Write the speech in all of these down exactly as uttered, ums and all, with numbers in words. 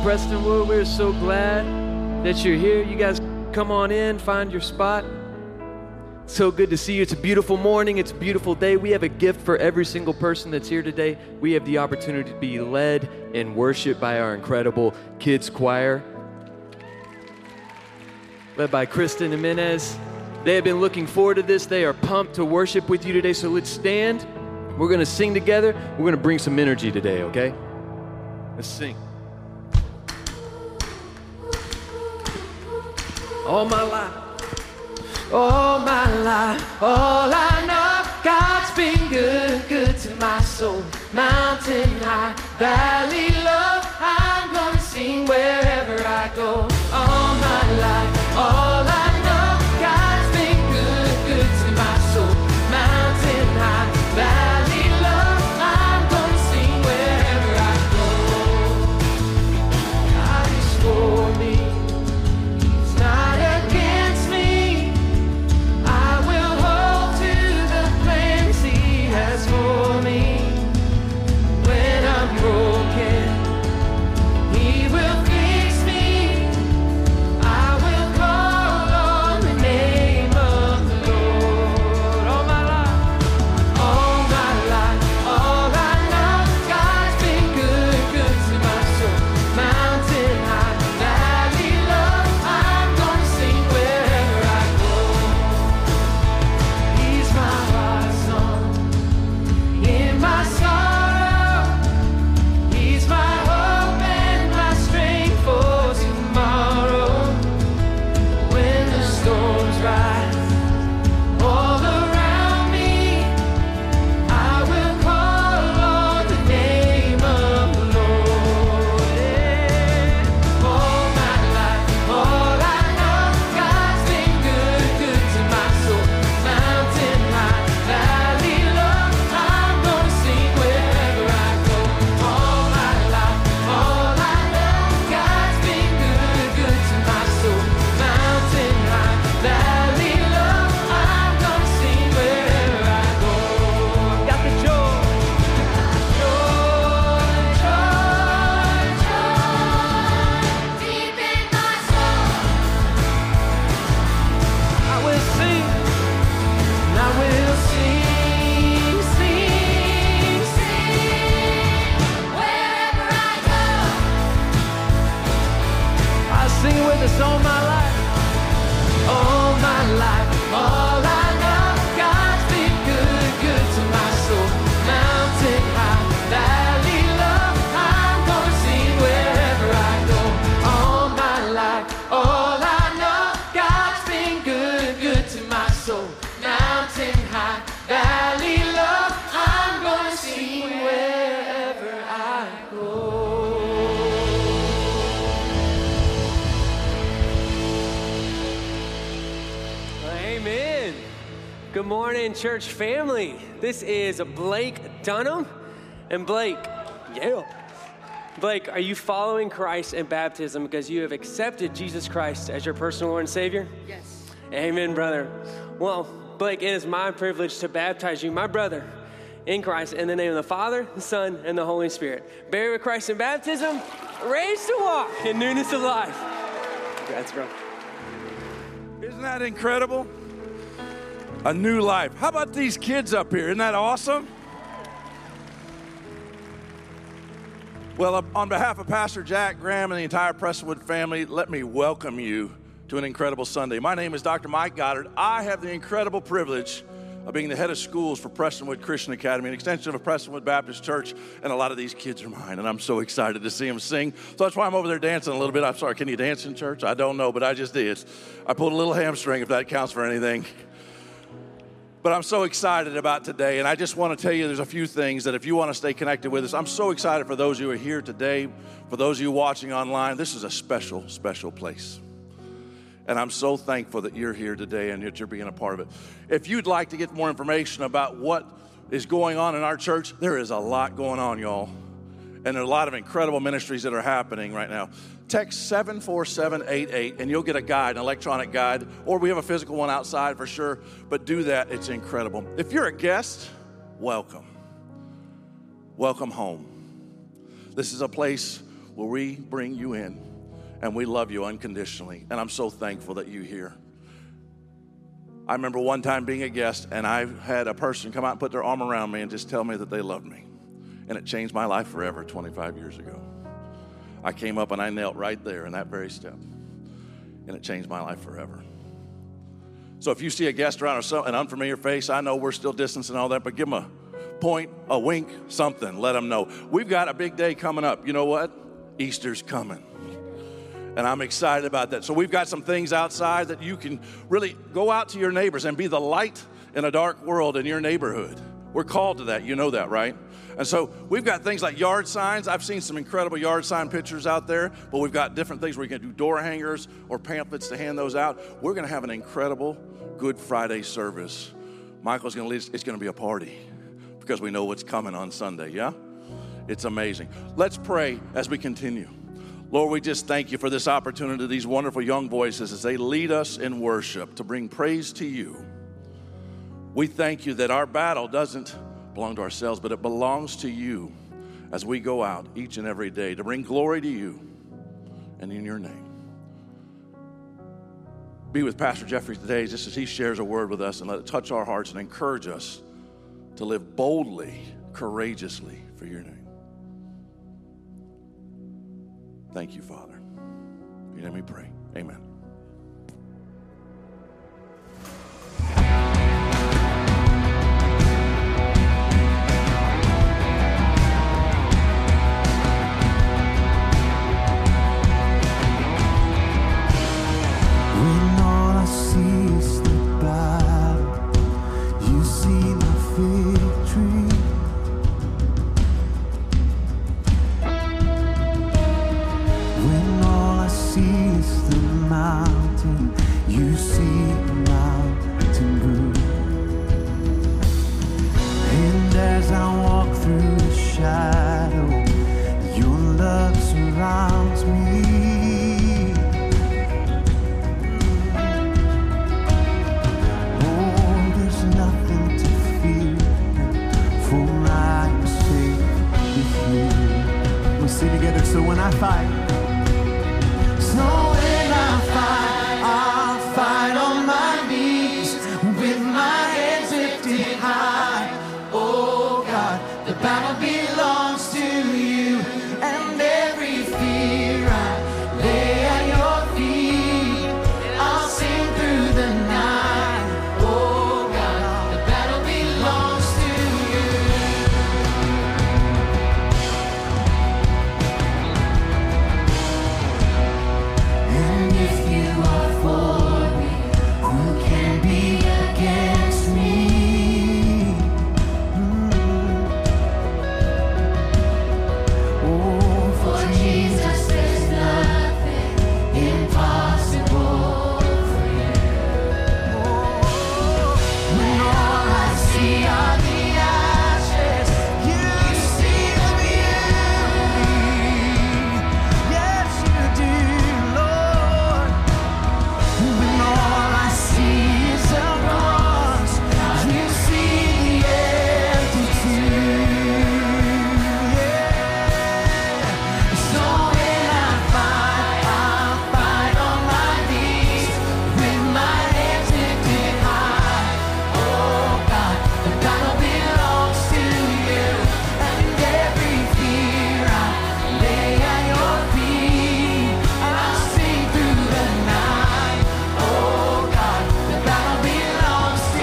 Prestonwood. We're so glad that you're here. You guys come on in, find your spot. So good to see you. It's a beautiful morning. It's a beautiful day. We have a gift for every single person that's here today. We have the opportunity to be led in worship by our incredible kids choir, led by Kristen Jimenez. They have been looking forward to this. They are pumped to worship with you today. So let's stand. We're going to sing together. We're going to bring some energy today, okay? Let's sing. All my life. All my life, all I know, God's been good, good to my soul. Mountain high, valley low, I'm gonna sing wherever I go. All my life, all I know, God's been good, good to my soul. Mountain high, valley low, I'm gonna sing wherever I go. God is for me, He's not against me. For me, when I'm broken, He will fix me. I will call on the name of the Lord. All my life, all my life, all I know, God's been good, good to my soul. Mountain high, valley low, I'm gonna sing wherever I go. He's my heart song. In my sorrow, He's my hope and my strength for tomorrow. When the storms rise all around me, I will call on the name of the Lord. Yeah. All my life, all I know, God's been good, good to my soul. Mountain high, valley low, I'm gonna sing wherever I go. All my life, all I know, God's been good, good to my soul. Mountain high, valley low, I'm gonna sing wherever I go. Got the joy, joy, joy, joy, deep in my soul. I will sing, and I will sing, sing, sing, wherever I go. I sing it with us all my life, all my life, all I know, God's been good, good to my soul. Mountain high, valley low, I'm gonna sing wherever I go. All my life, all I know, God's been good, good to my soul. Mountain high, valley low, I'm gonna sing wherever I go. Amen. Good morning, church family. This is Blake Dunham. And Blake, yeah. Blake, are you following Christ in baptism because you have accepted Jesus Christ as your personal Lord and Savior? Yes. Amen, brother. Well, Blake, it is my privilege to baptize you, my brother, in Christ, in the name of the Father, the Son, and the Holy Spirit. Buried with Christ in baptism, raised to walk in newness of life. Congrats, bro. Isn't that incredible? A new life. How about these kids up here? Isn't that awesome? Well, on behalf of Pastor Jack Graham and the entire Prestonwood family, let me welcome you to an incredible Sunday. My name is Doctor Mike Goddard. I have the incredible privilege of being the head of schools for Prestonwood Christian Academy, an extension of Prestonwood Baptist Church, and a lot of these kids are mine, and I'm so excited to see them sing. So that's why I'm over there dancing a little bit. I'm sorry, can you dance in church? I don't know, but I just did. I pulled a little hamstring, if that counts for anything. But I'm so excited about today, and I just want to tell you there's a few things that if you want to stay connected with us, I'm so excited for those who are here today, for those of you watching online. This is a special, special place. And I'm so thankful that you're here today and that you're being a part of it. If you'd like to get more information about what is going on in our church, there is a lot going on, y'all. And there are a lot of incredible ministries that are happening right now. Text seven four seven eight eight and you'll get a guide, an electronic guide, or we have a physical one outside for sure. But do that, it's incredible. If you're a guest, welcome. Welcome home. This is a place where we bring you in and we love you unconditionally. And I'm so thankful that you're here. I remember one time being a guest, and I had a person come out and put their arm around me and just tell me that they loved me. And it changed my life forever twenty-five years ago. I came up and I knelt right there in that very step. And it changed my life forever. So if you see a guest around or some, an unfamiliar face, I know we're still distancing and all that, but give them a point, a wink, something. Let them know. We've got a big day coming up. You know what? Easter's coming. And I'm excited about that. So we've got some things outside that you can really go out to your neighbors and be the light in a dark world in your neighborhood. We're called to that. You know that, right? And so we've got things like yard signs. I've seen some incredible yard sign pictures out there, but we've got different things where you can do door hangers or pamphlets to hand those out. We're going to have an incredible Good Friday service. Michael's going to lead us. It's going to be a party because we know what's coming on Sunday, yeah? It's amazing. Let's pray as we continue. Lord, we just thank you for this opportunity, these wonderful young voices as they lead us in worship to bring praise to you. We thank you that our battle doesn't belong to ourselves, but it belongs to you as we go out each and every day to bring glory to you and in your name. Be with Pastor Jeffrey today just as he shares a word with us, and let it touch our hearts and encourage us to live boldly, courageously for your name. Thank you, Father. In your name we pray. Amen. When all I see is the battle, you see the victory. When all I see is the mountain, you see the mountain move. And as I walk through the shadow, your love surrounds me. Sing together. So when I fight, so when I fight, I'll fight on my knees with my hands lifted high. Oh God, the battle belongs to you, and every fear I lay at your feet. I'll sing through the night. Oh God, the battle belongs to you. And if you are for me, who can be against me? Mm. Oh, for Jesus, there's nothing impossible for you. Oh, when all I see are the ashes, you see the beauty. Yes, you do, Lord. When all I see is a cross, you see the empty tomb. Yeah. So when I fight, I'll fight on my knees with my hands lifted high. Oh God, the battle belongs to you, and every fear I lay at your feet. I'll sing through the night. Oh God, the battle belongs to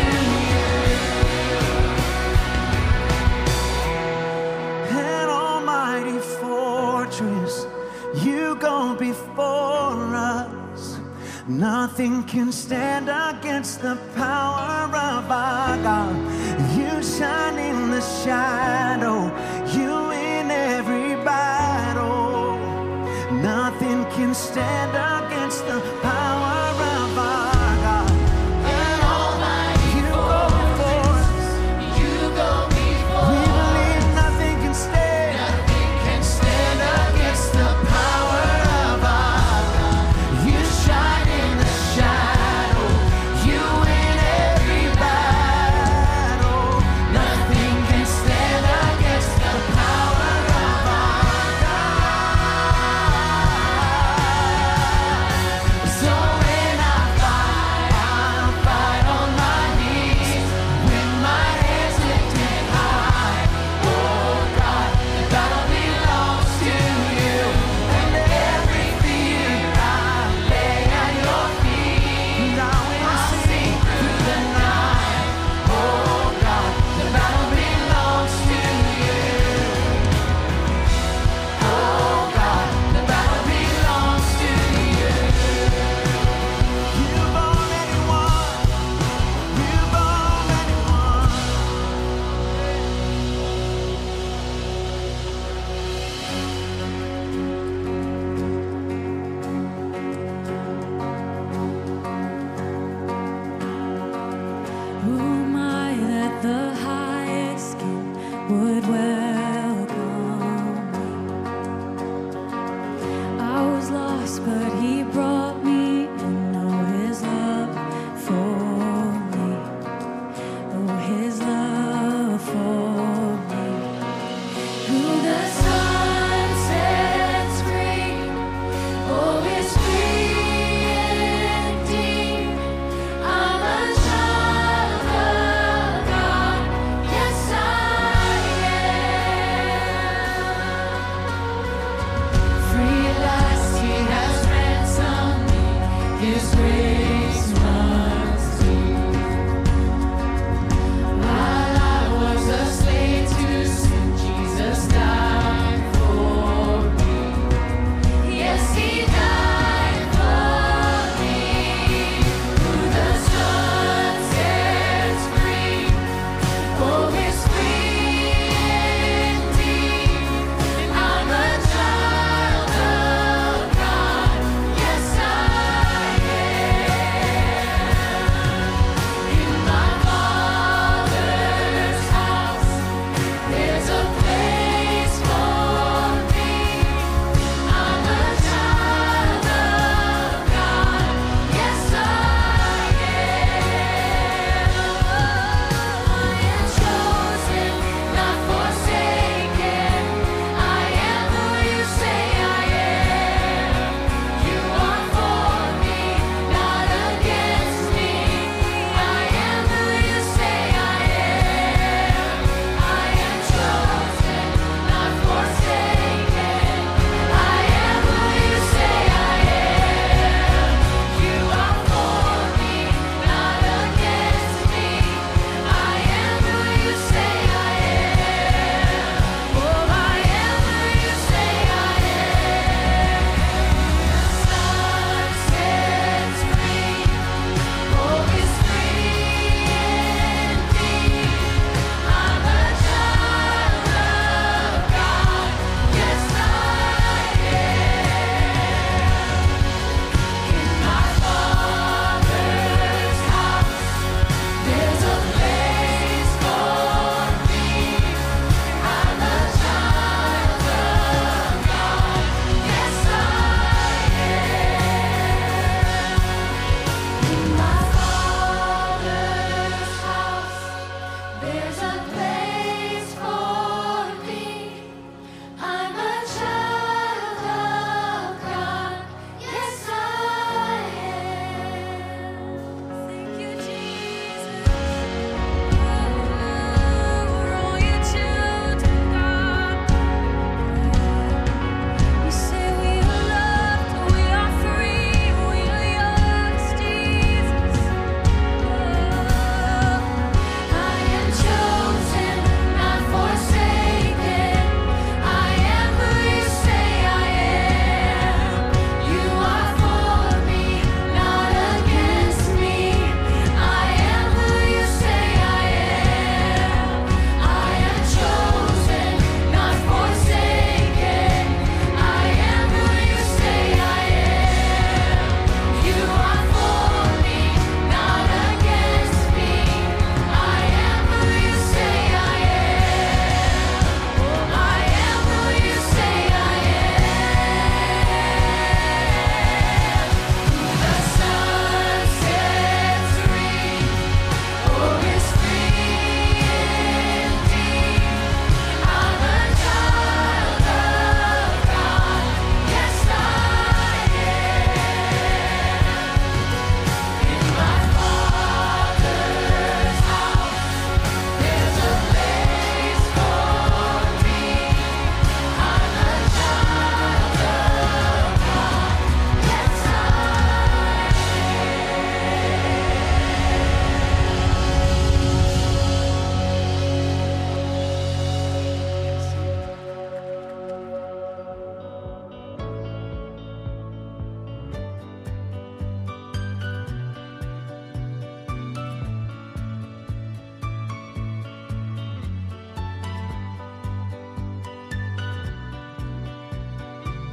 you. An almighty fortress, you go before us. Nothing can stand against the power of our God. You shine in the shadow, you in every battle. Nothing can stand against the power of our God. And almighty you go before us. You go before we believe nothing can stand. Nothing can stand against the power of our God. You shine in the shadow, you in every battle. Nothing can stand against the power of our God.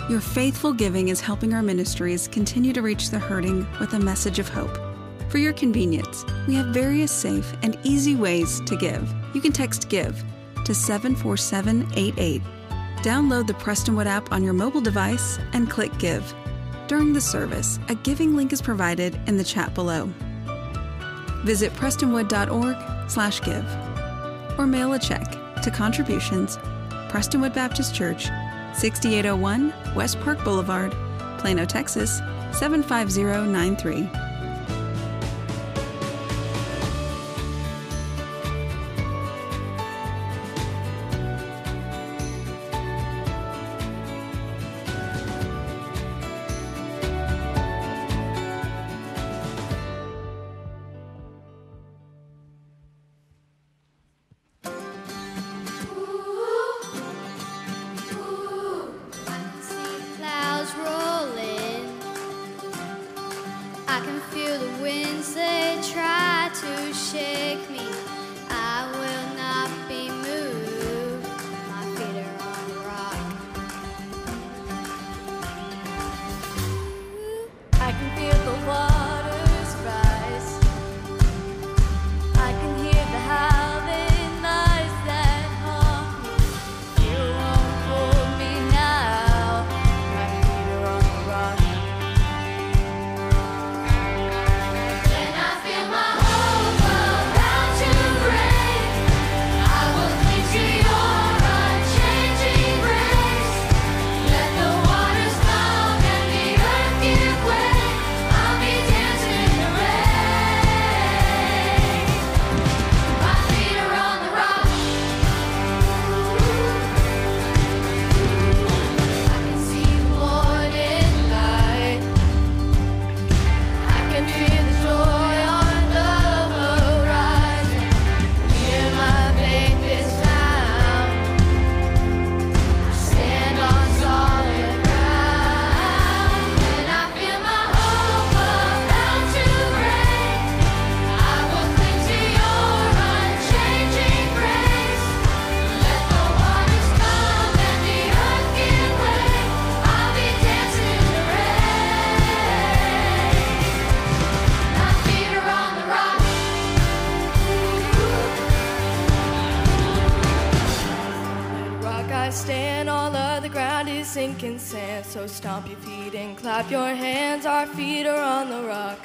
Your faithful giving is helping our ministries continue to reach the hurting with a message of hope. For your convenience, we have various safe and easy ways to give. You can text GIVE to seven four seven eight eight. Download the Prestonwood app on your mobile device and click Give. During the service, a giving link is provided in the chat below. Visit prestonwood.org slash give or mail a check to Contributions, Prestonwood Baptist Church, sixty-eight oh one West Park Boulevard, Plano, Texas, seven five zero nine three. Sinking sand, so stomp your feet and clap your hands. Our feet are on the rock.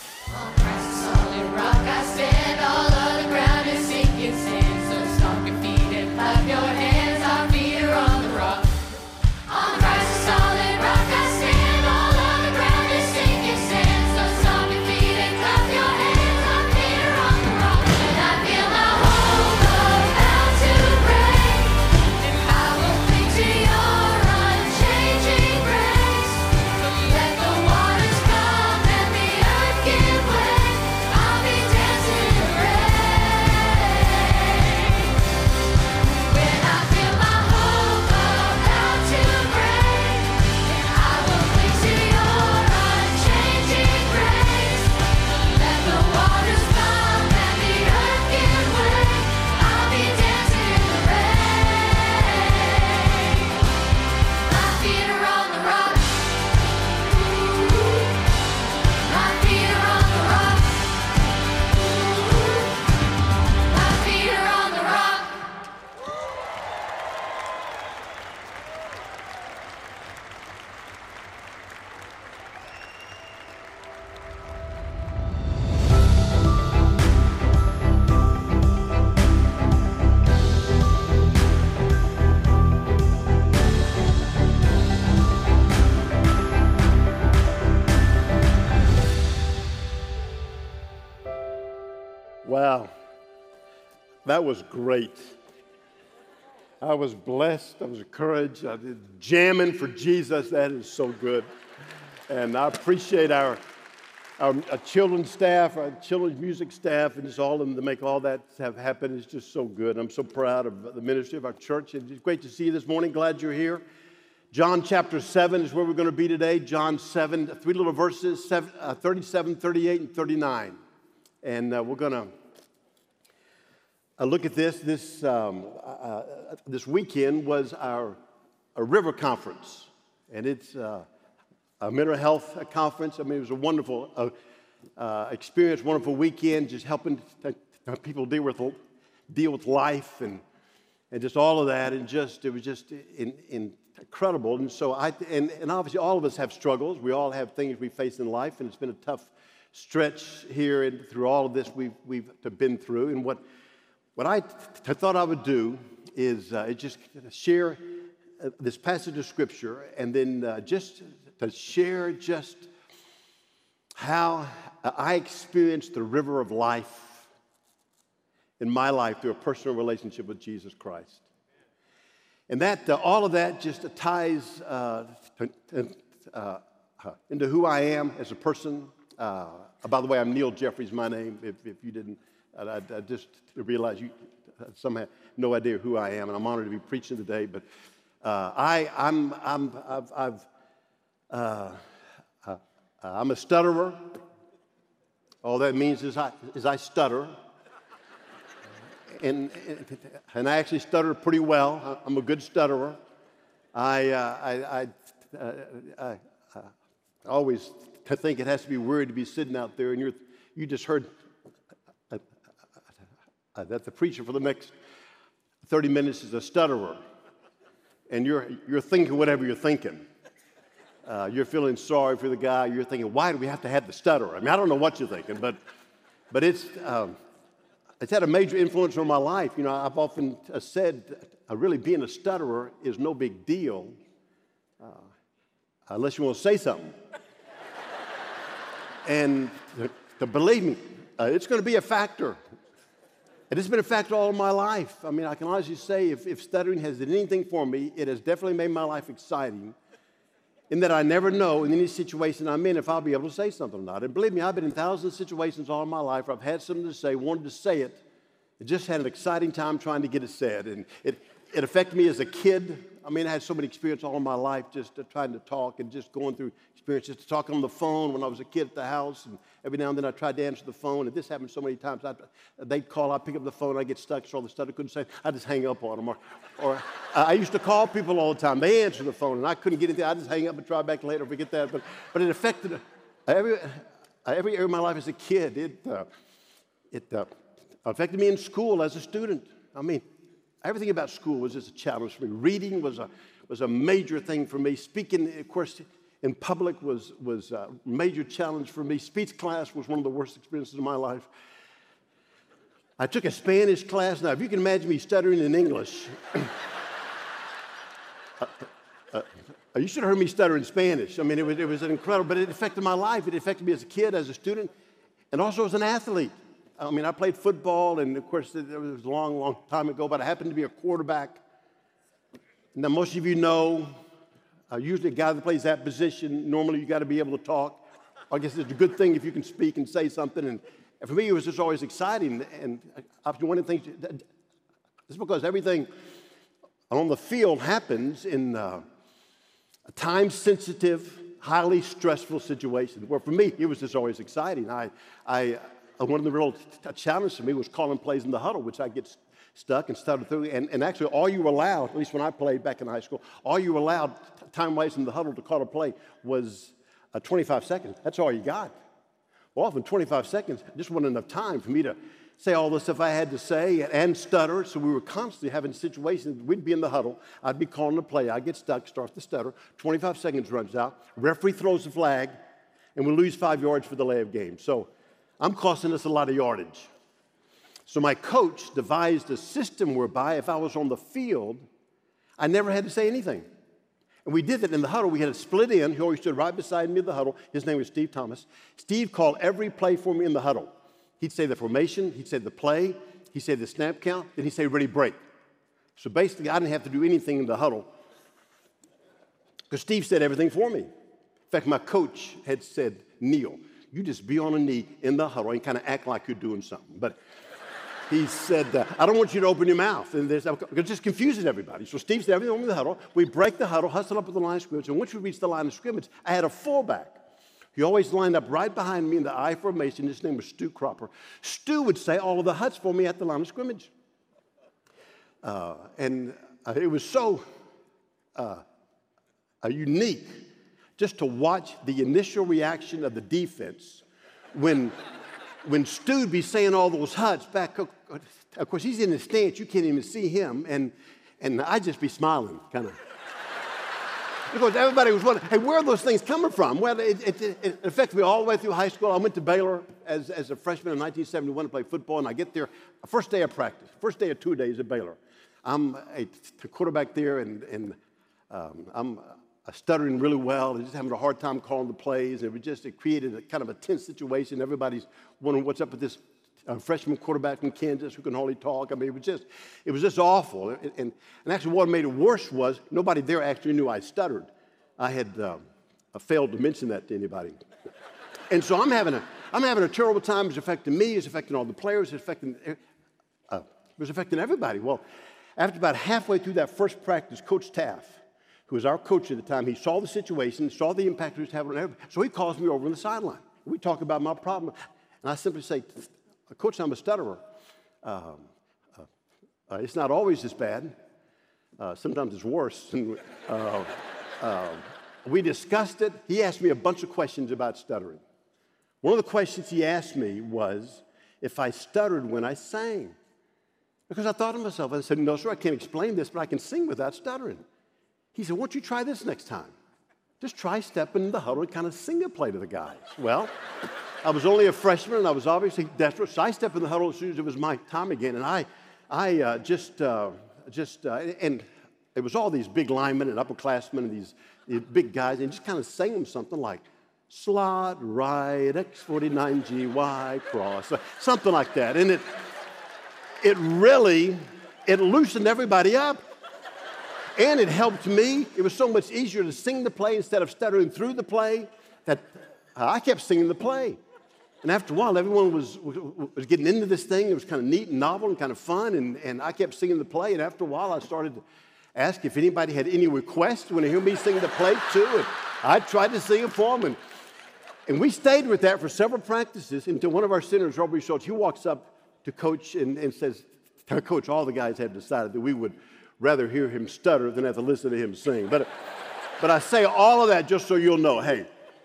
On Christ's solid rock I stand. All other ground is sinking sand, so stomp your feet and clap your hands. Our feet are on the rock. On Christ's solid rock I stand. All other ground is sinking sand, so stomp your feet and clap your hands. Our feet are on the rock. And I feel my hope about to break, and I will cling to your Wow, that was great. I was blessed. I was encouraged. I did jamming for Jesus. That is so good. And I appreciate our, our, our children's staff, our children's music staff, and just all of them to make all that have happen. It's just so good. I'm so proud of the ministry of our church. And it's great to see you this morning. Glad you're here. John chapter seven is where we're going to be today. John seven, three little verses, seven, uh, thirty-seven, thirty-eight, and thirty-nine. And uh, we're going to uh, look at this. This, um, uh, this weekend was our a river conference and it's uh, a mental health conference. I mean, it was a wonderful uh, uh, experience, wonderful weekend, just helping to, to people deal with deal with life and and just all of that, and just it was just in, in incredible. And so I and, and obviously all of us have struggles. We all have things we face in life, and it's been a tough stretch here and through all of this we've we've been through. And what what I t- thought I would do is uh, just share uh, this passage of Scripture, and then uh, just to share just how I experienced the river of life in my life through a personal relationship with Jesus Christ. And that, uh, all of that just ties uh, to, uh, uh, into who I am as a person. Uh, by the way, I'm Neil Jeffries, my name, if, if you didn't, I, I just realized you somehow have no idea who I am, and I'm honored to be preaching today, but uh, I, I'm, I'm, I've, I've uh, uh, I'm a stutterer. All that means is I, is I stutter. And, and I actually stutter pretty well. I'm a good stutterer. I, uh, I, I, uh, I, I always think it has to be weird to be sitting out there, and you're, you just heard uh, uh, that the preacher for the next thirty minutes is a stutterer, and you're, you're thinking whatever you're thinking. Uh, you're feeling sorry for the guy. You're thinking, why do we have to have the stutter? I mean, I don't know what you're thinking, but, but it's... Um, It's had a major influence on my life. You know, I've often said, uh, really being a stutterer is no big deal uh, unless you want to say something. And to, to believe me, uh, it's going to be a factor. And it's been a factor all of my life. I mean, I can honestly say if, if stuttering has done anything for me, it has definitely made my life exciting, in that I never know in any situation I'm in if I'll be able to say something or not. And believe me, I've been in thousands of situations all of my life where I've had something to say, wanted to say it, and just had an exciting time trying to get it said. And it, it affected me as a kid. I mean, I had so many experiences all of my life just uh, trying to talk and just going through experiences, to talk on the phone when I was a kid at the house. And every now and then I tried to answer the phone, and this happened so many times. I'd, they'd call, I'd pick up the phone, I'd get stuck, so all the stuff I couldn't say, I'd just hang up on them. Or, or uh, I used to call people all the time. They answered the phone, and I couldn't get anything. I'd just hang up and try back later, forget that. But, but it affected uh, every, uh, every area of my life as a kid. It, uh, it uh, affected me in school as a student. I mean, everything about school was just a challenge for me. Reading was a was a major thing for me. Speaking, of course, in public was was a major challenge for me. Speech class was one of the worst experiences of my life. I took a Spanish class. Now, if you can imagine me stuttering in English, uh, uh, you should have heard me stutter in Spanish. I mean, it was it was incredible, but it affected my life. It affected me as a kid, as a student, and also as an athlete. I mean, I played football, and of course, it was a long, long time ago, but I happened to be a quarterback. Now, most of you know, uh, usually a guy that plays that position, normally you got to be able to talk. I guess it's a good thing if you can speak and say something, and for me, it was just always exciting, and after one of the things, it's because everything on the field happens in uh, a time-sensitive, highly stressful situation, where for me, it was just always exciting. I, I, one of the real t- challenges for me was calling plays in the huddle, which I get st- stuck and stuttered through. And, and actually, all you were allowed, at least when I played back in high school, all you were allowed t- time-wise in the huddle to call a play was uh, twenty-five seconds. That's all you got. Well, often twenty-five seconds just wasn't enough time for me to say all the stuff I had to say and stutter. So we were constantly having situations. We'd be in the huddle. I'd be calling a play. I'd get stuck, start to stutter. twenty-five seconds runs out. Referee throws the flag, and we lose five yards for the delay of game. So I'm costing us a lot of yardage. So my coach devised a system whereby if I was on the field, I never had to say anything. And we did that in the huddle. We had a split in. He always stood right beside me in the huddle. His name was Steve Thomas. Steve called every play for me in the huddle. He'd say the formation. He'd say the play. He'd say the snap count. Then he'd say, ready, break. So basically, I didn't have to do anything in the huddle because Steve said everything for me. In fact, my coach had said, Neil, you just be on a knee in the huddle and kind of act like you're doing something. But he said, uh, I don't want you to open your mouth. And there's, it just confuses everybody. So Steve said everything in the huddle. We break the huddle, hustle up at the line of scrimmage. And once we reached the line of scrimmage, I had a fullback. He always lined up right behind me in the I formation. His name was Stu Cropper. Stu would say all of the huts for me at the line of scrimmage. Uh, and uh, it was so uh, uh, unique just to watch the initial reaction of the defense when, when Stu'd be saying all those huts back. Of course, he's in the stance. You can't even see him. And, and I'd just be smiling, kind of. Because everybody was wondering, hey, where are those things coming from? Well, it, it, it, it affected me all the way through high school. I went to Baylor as, as a freshman in nineteen seventy-one to play football, and I get there, first day of practice, first day of two days at Baylor. I'm a quarterback there, and, and um, I'm stuttering really well and just having a hard time calling the plays. It was just, it created a kind of a tense situation. Everybody's wondering what's up with this uh, freshman quarterback from Kansas who can hardly talk. I mean, it was just, it was just awful. And, and, and actually what made it worse was nobody there actually knew I stuttered. I had um, I failed to mention that to anybody. And so I'm having a, I'm having a terrible time. It's affecting me. It's affecting all the players. It's affecting, uh, it was affecting everybody. Well, after about halfway through that first practice, Coach Taff, who was our coach at the time, he saw the situation, saw the impact it was having on everybody. So he calls me over on the sideline. We talk about my problem. And I simply say, Coach, I'm a stutterer. Um, uh, uh, it's not always this bad. Uh, sometimes it's worse. And, uh, uh, we discussed it. He asked me a bunch of questions about stuttering. One of the questions he asked me was if I stuttered when I sang. Because I thought to myself, I said, no, sir, I can't explain this, but I can sing without stuttering. He said, won't you try this next time? Just try stepping in the huddle and kind of sing a play to the guys. Well, I was only a freshman, and I was obviously desperate, so I stepped in the huddle as soon as it was my time again, and I I uh, just, uh, just uh, and it was all these big linemen and upperclassmen and these, these big guys, and just kind of sang them something like, slot right, X forty-nine G Y cross, something like that. And it, it really, it loosened everybody up. And it helped me. It was so much easier to sing the play instead of stuttering through the play that I kept singing the play. And after a while, everyone was, was getting into this thing. It was kind of neat and novel and kind of fun. And, and I kept singing the play. And after a while, I started to ask if anybody had any requests when they hear me sing the play too. And I tried to sing it for them. And, and we stayed with that for several practices until one of our centers, Robert Schultz, he walks up to Coach and, and says, Coach, all the guys had decided that we would rather hear him stutter than have to listen to him sing. But, but I say all of that just so you'll know, hey,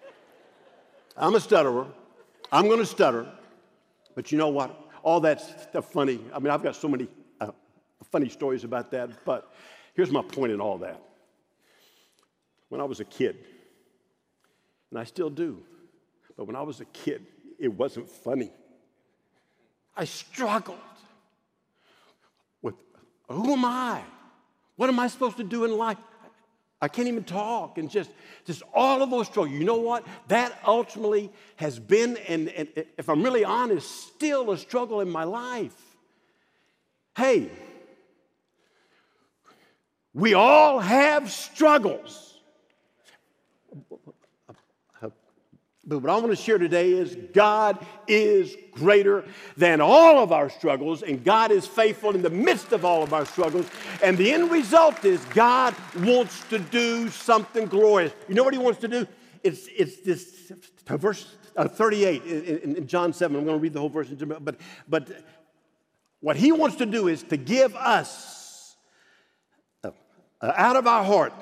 I'm a stutterer. I'm going to stutter. But you know what? All that's stuff funny. I mean, I've got so many uh, funny stories about that. But here's my point in all that. When I was a kid, and I still do, but when I was a kid, it wasn't funny. I struggled with, who am I? What am I supposed to do in life? I can't even talk, and just, just all of those struggles. You know what? That ultimately has been, and, and if I'm really honest, still a struggle in my life. Hey, we all have struggles. But what I want to share today is God is greater than all of our struggles, and God is faithful in the midst of all of our struggles. And the end result is God wants to do something glorious. You know what he wants to do? It's, it's this verse uh, thirty-eight in, in John seven. I'm going to read the whole verse, but, but what he wants to do is to give us uh, out of our heart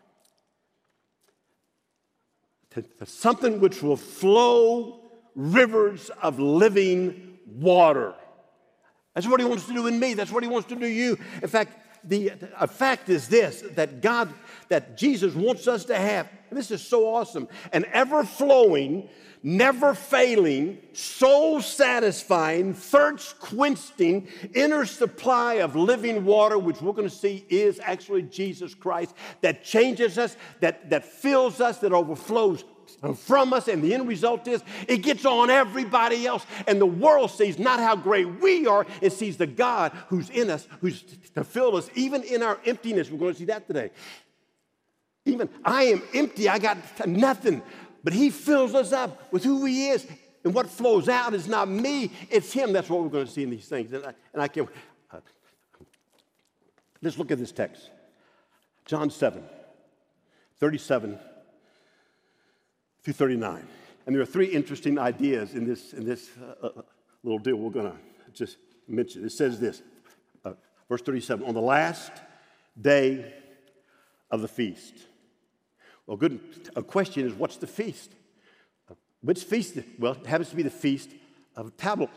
something which will flow rivers of living water. That's what he wants to do in me. That's what he wants to do in you. In fact, the a fact is this, that God, that Jesus wants us to have, and this is so awesome, an ever-flowing, never-failing, soul-satisfying, thirst-quenching inner supply of living water, which we're going to see is actually Jesus Christ, that changes us, that, that fills us, that overflows from us, and the end result is it gets on everybody else, and the world sees not how great we are, it sees the God who's in us, who's to fill us, even in our emptiness. We're going to see that today. Even I am empty, I got nothing, but he fills us up with who he is, and what flows out is not me, it's him. That's what we're going to see in these things, and I, and I can uh, let's look at this text. John seven, thirty-seven through thirty-nine. And there are three interesting ideas in this, in this uh, little deal we're going to just mention. It says this, uh, verse thirty-seven, on the last day of the feast, Well, good a question is, what's the feast? Which feast? Well, it happens to be the Feast of Tabernacles,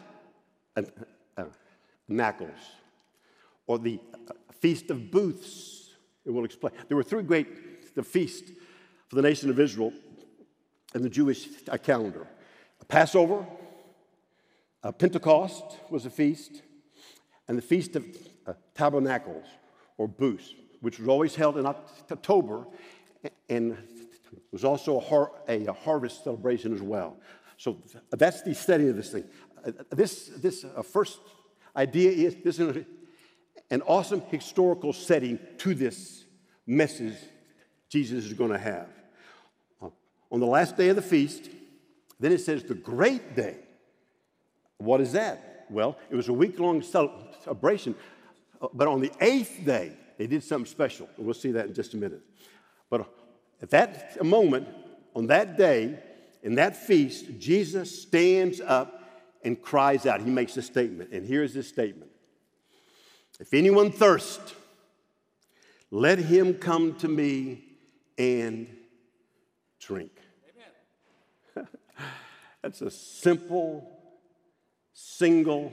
or the Feast of Booths. And we'll explain. There were three great the feasts for the nation of Israel in the Jewish calendar. Passover, uh, Pentecost was a feast, and the Feast of uh, Tabernacles, or Booths, which was always held in October, and was also a, har- a, a harvest celebration as well. So that's the setting of this thing. Uh, this this uh, first idea is this is an awesome historical setting to this message Jesus is going to have. Uh, on the last day of the feast, then it says the great day. What is that? Well, it was a week-long celebration, uh, but on the eighth day, they did something special. And we'll see that in just a minute. But at that moment, on that day, in that feast, Jesus stands up and cries out. He makes a statement, and here's his statement. If anyone thirsts, let him come to me and drink. Amen. That's a simple, single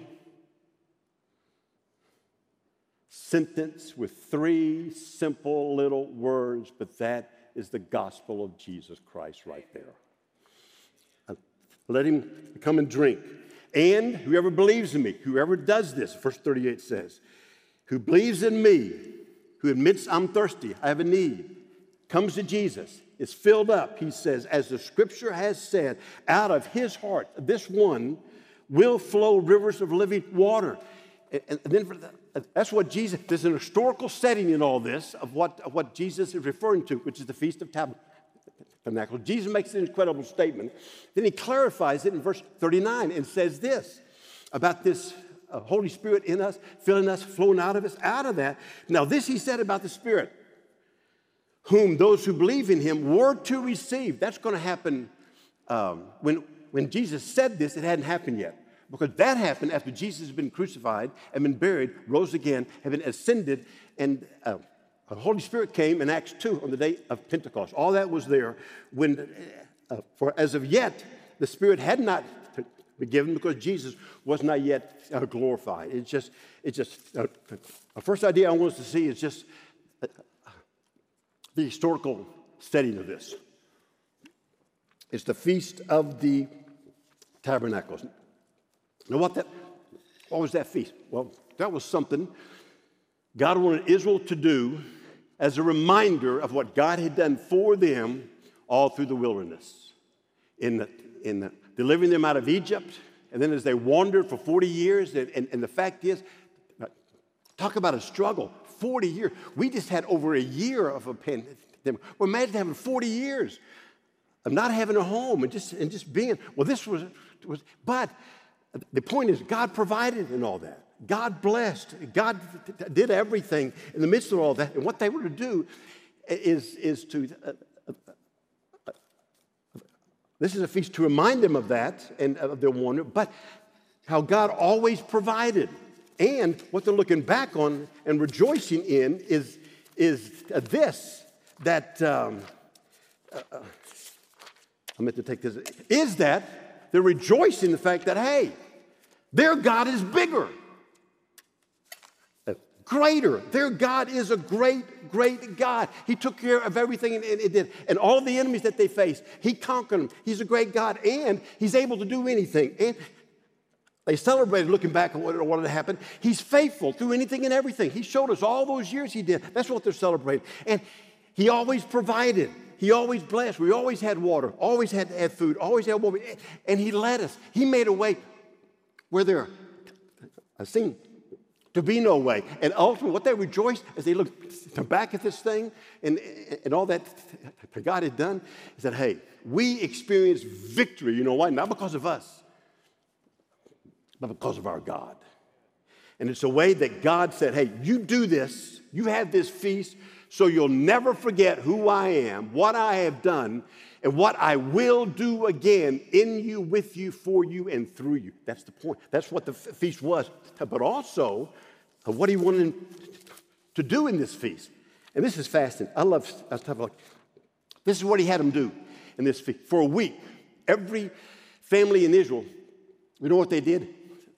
sentence with three simple little words, but that is the gospel of Jesus Christ right there. Uh, let him come and drink. And whoever believes in me, whoever does this, verse thirty-eight says, who believes in me, who admits I'm thirsty, I have a need, comes to Jesus, is filled up, he says, as the scripture has said, out of his heart, this one will flow rivers of living water. And, and then for the, that's what Jesus, there's an historical setting in all this of what, of what Jesus is referring to, which is the Feast of Tabernacles. Jesus makes an incredible statement. Then he clarifies it in verse thirty-nine and says this about this uh, Holy Spirit in us, filling us, flowing out of us, out of that. Now this he said about the Spirit, whom those who believe in him were to receive. That's going to happen um, when, when Jesus said this, it hadn't happened yet. Because that happened after Jesus had been crucified and been buried, rose again, had been ascended, and uh, the Holy Spirit came in Acts two on the day of Pentecost. All that was there when, uh, for as of yet, the Spirit had not been given because Jesus was not yet uh, glorified. It's just, it's just, uh, the first idea I want us to see is just uh, the historical setting of this. It's the Feast of the Tabernacles. Now, what that, what was that feast? Well, that was something God wanted Israel to do as a reminder of what God had done for them all through the wilderness, in the, in the, delivering them out of Egypt, and then as they wandered for forty years, and, and, and the fact is, talk about a struggle, forty years. We just had over a year of a pandemic. Well, imagine having forty years of not having a home and just, and just being, well, this was, was but the point is, God provided in all that. God blessed. God did everything in the midst of all that. And what they were to do is, is to, uh, uh, uh, this is a feast to remind them of that and of their wonder, but how God always provided. And what they're looking back on and rejoicing in is, is uh, this, that, um, uh, I meant to take this, is that they're rejoicing in the fact that, hey, their God is bigger, greater. Their God is a great, great God. He took care of everything and it did. And all of the enemies that they faced, he conquered them. He's a great God, and he's able to do anything. And they celebrated looking back at what, what had happened. He's faithful through anything and everything. He showed us all those years he did. That's what they're celebrating. And he always provided. He always blessed. We always had water, always had, had food, always had water. And he led us. He made a way where there seemed to be no way. And ultimately, what they rejoiced as they looked back at this thing and, and all that God had done is that, hey, we experienced victory. You know why? Not because of us, but because of our God. And it's a way that God said, hey, you do this, you have this feast, so you'll never forget who I am, what I have done, and what I will do again in you, with you, for you, and through you. That's the point. That's what the feast was. But also, what he wanted to do in this feast. And this is fascinating. I love stuff like This is what he had them do in this feast. For a week, every family in Israel, you know what they did?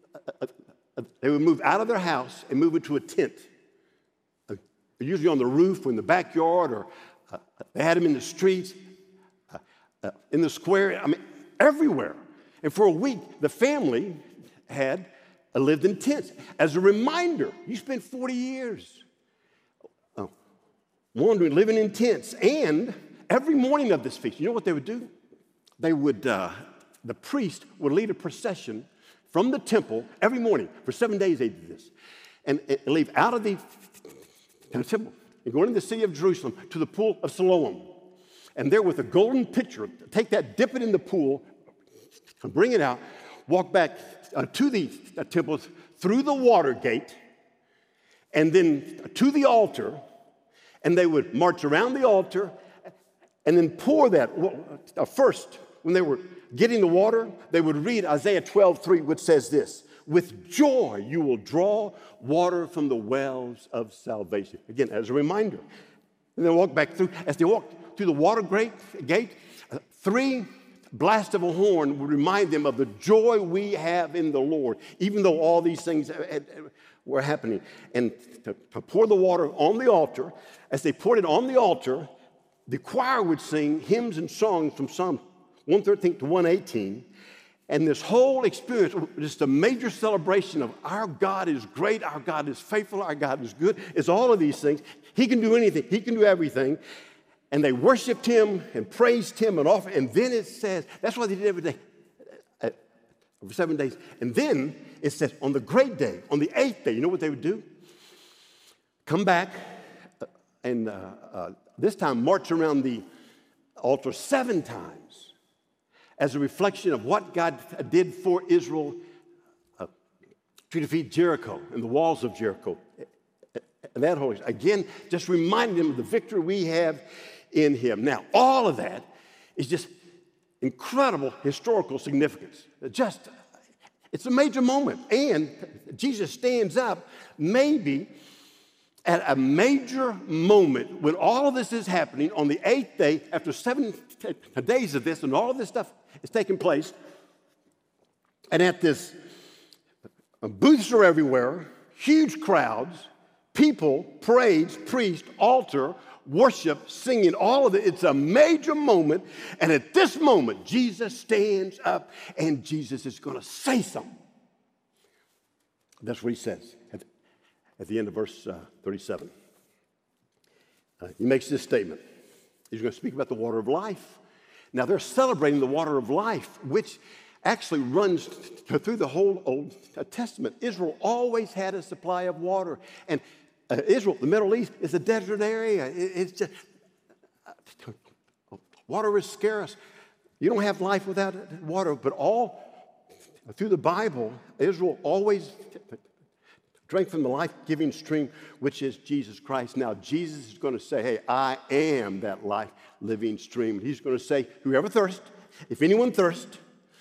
They would move out of their house and move into a tent, usually on the roof or in the backyard, or uh, they had them in the streets, uh, uh, in the square, I mean, everywhere. And for a week, the family had uh, lived in tents. As a reminder, you spent forty years uh, wandering, living in tents. And every morning of this feast, you know what they would do? They would, uh, the priest would lead a procession from the temple every morning. For seven days they did this. And, and leave out of the in the temple, and go into the city of Jerusalem to the pool of Siloam. And there with a golden pitcher, take that, dip it in the pool, and bring it out, walk back uh, to the uh, temple through the water gate, and then to the altar, and they would march around the altar, and then pour that. Uh, first, when they were getting the water, they would read Isaiah twelve three, which says this: with joy you will draw water from the wells of salvation. Again, as a reminder. And then walk back through. As they walked through the water gate, gate uh, three blasts of a horn would remind them of the joy we have in the Lord, even though all these things were happening. And to, to pour the water on the altar, as they poured it on the altar, the choir would sing hymns and songs from Psalm one thirteen to one eighteen. And this whole experience was just a major celebration of our God is great, our God is faithful, our God is good. It's all of these things. He can do anything. He can do everything. And they worshiped him and praised him and offered. And then it says, that's what they did every day, uh, for seven days. And then it says, on the great day, on the eighth day, you know what they would do? Come back uh, and uh, uh, this time march around the altar seven times, as a reflection of what God did for Israel uh, to defeat Jericho and the walls of Jericho. And that whole, again, just reminding them of the victory we have in him. Now, all of that is just incredible historical significance. Just, it's a major moment. And Jesus stands up maybe at a major moment when all of this is happening on the eighth day, after seven days of this and all of this stuff is taking place. And at this, booths are everywhere, huge crowds, people, praise, priest, altar, worship, singing, all of it. It's a major moment. And at this moment, Jesus stands up and Jesus is going to say something. That's what he says at, at the end of verse uh, thirty-seven. Uh, he makes this statement. He's going to speak about the water of life. Now, they're celebrating the water of life, which actually runs through the whole Old Testament. Israel always had a supply of water. And uh, Israel, the Middle East, is a desert area. It, it's just, uh, water is scarce. You don't have life without water. But all through the Bible, Israel always drank from the life-giving stream, which is Jesus Christ. Now, Jesus is going to say, hey, I am that life-living stream. And he's going to say, whoever thirsts, if anyone thirsts,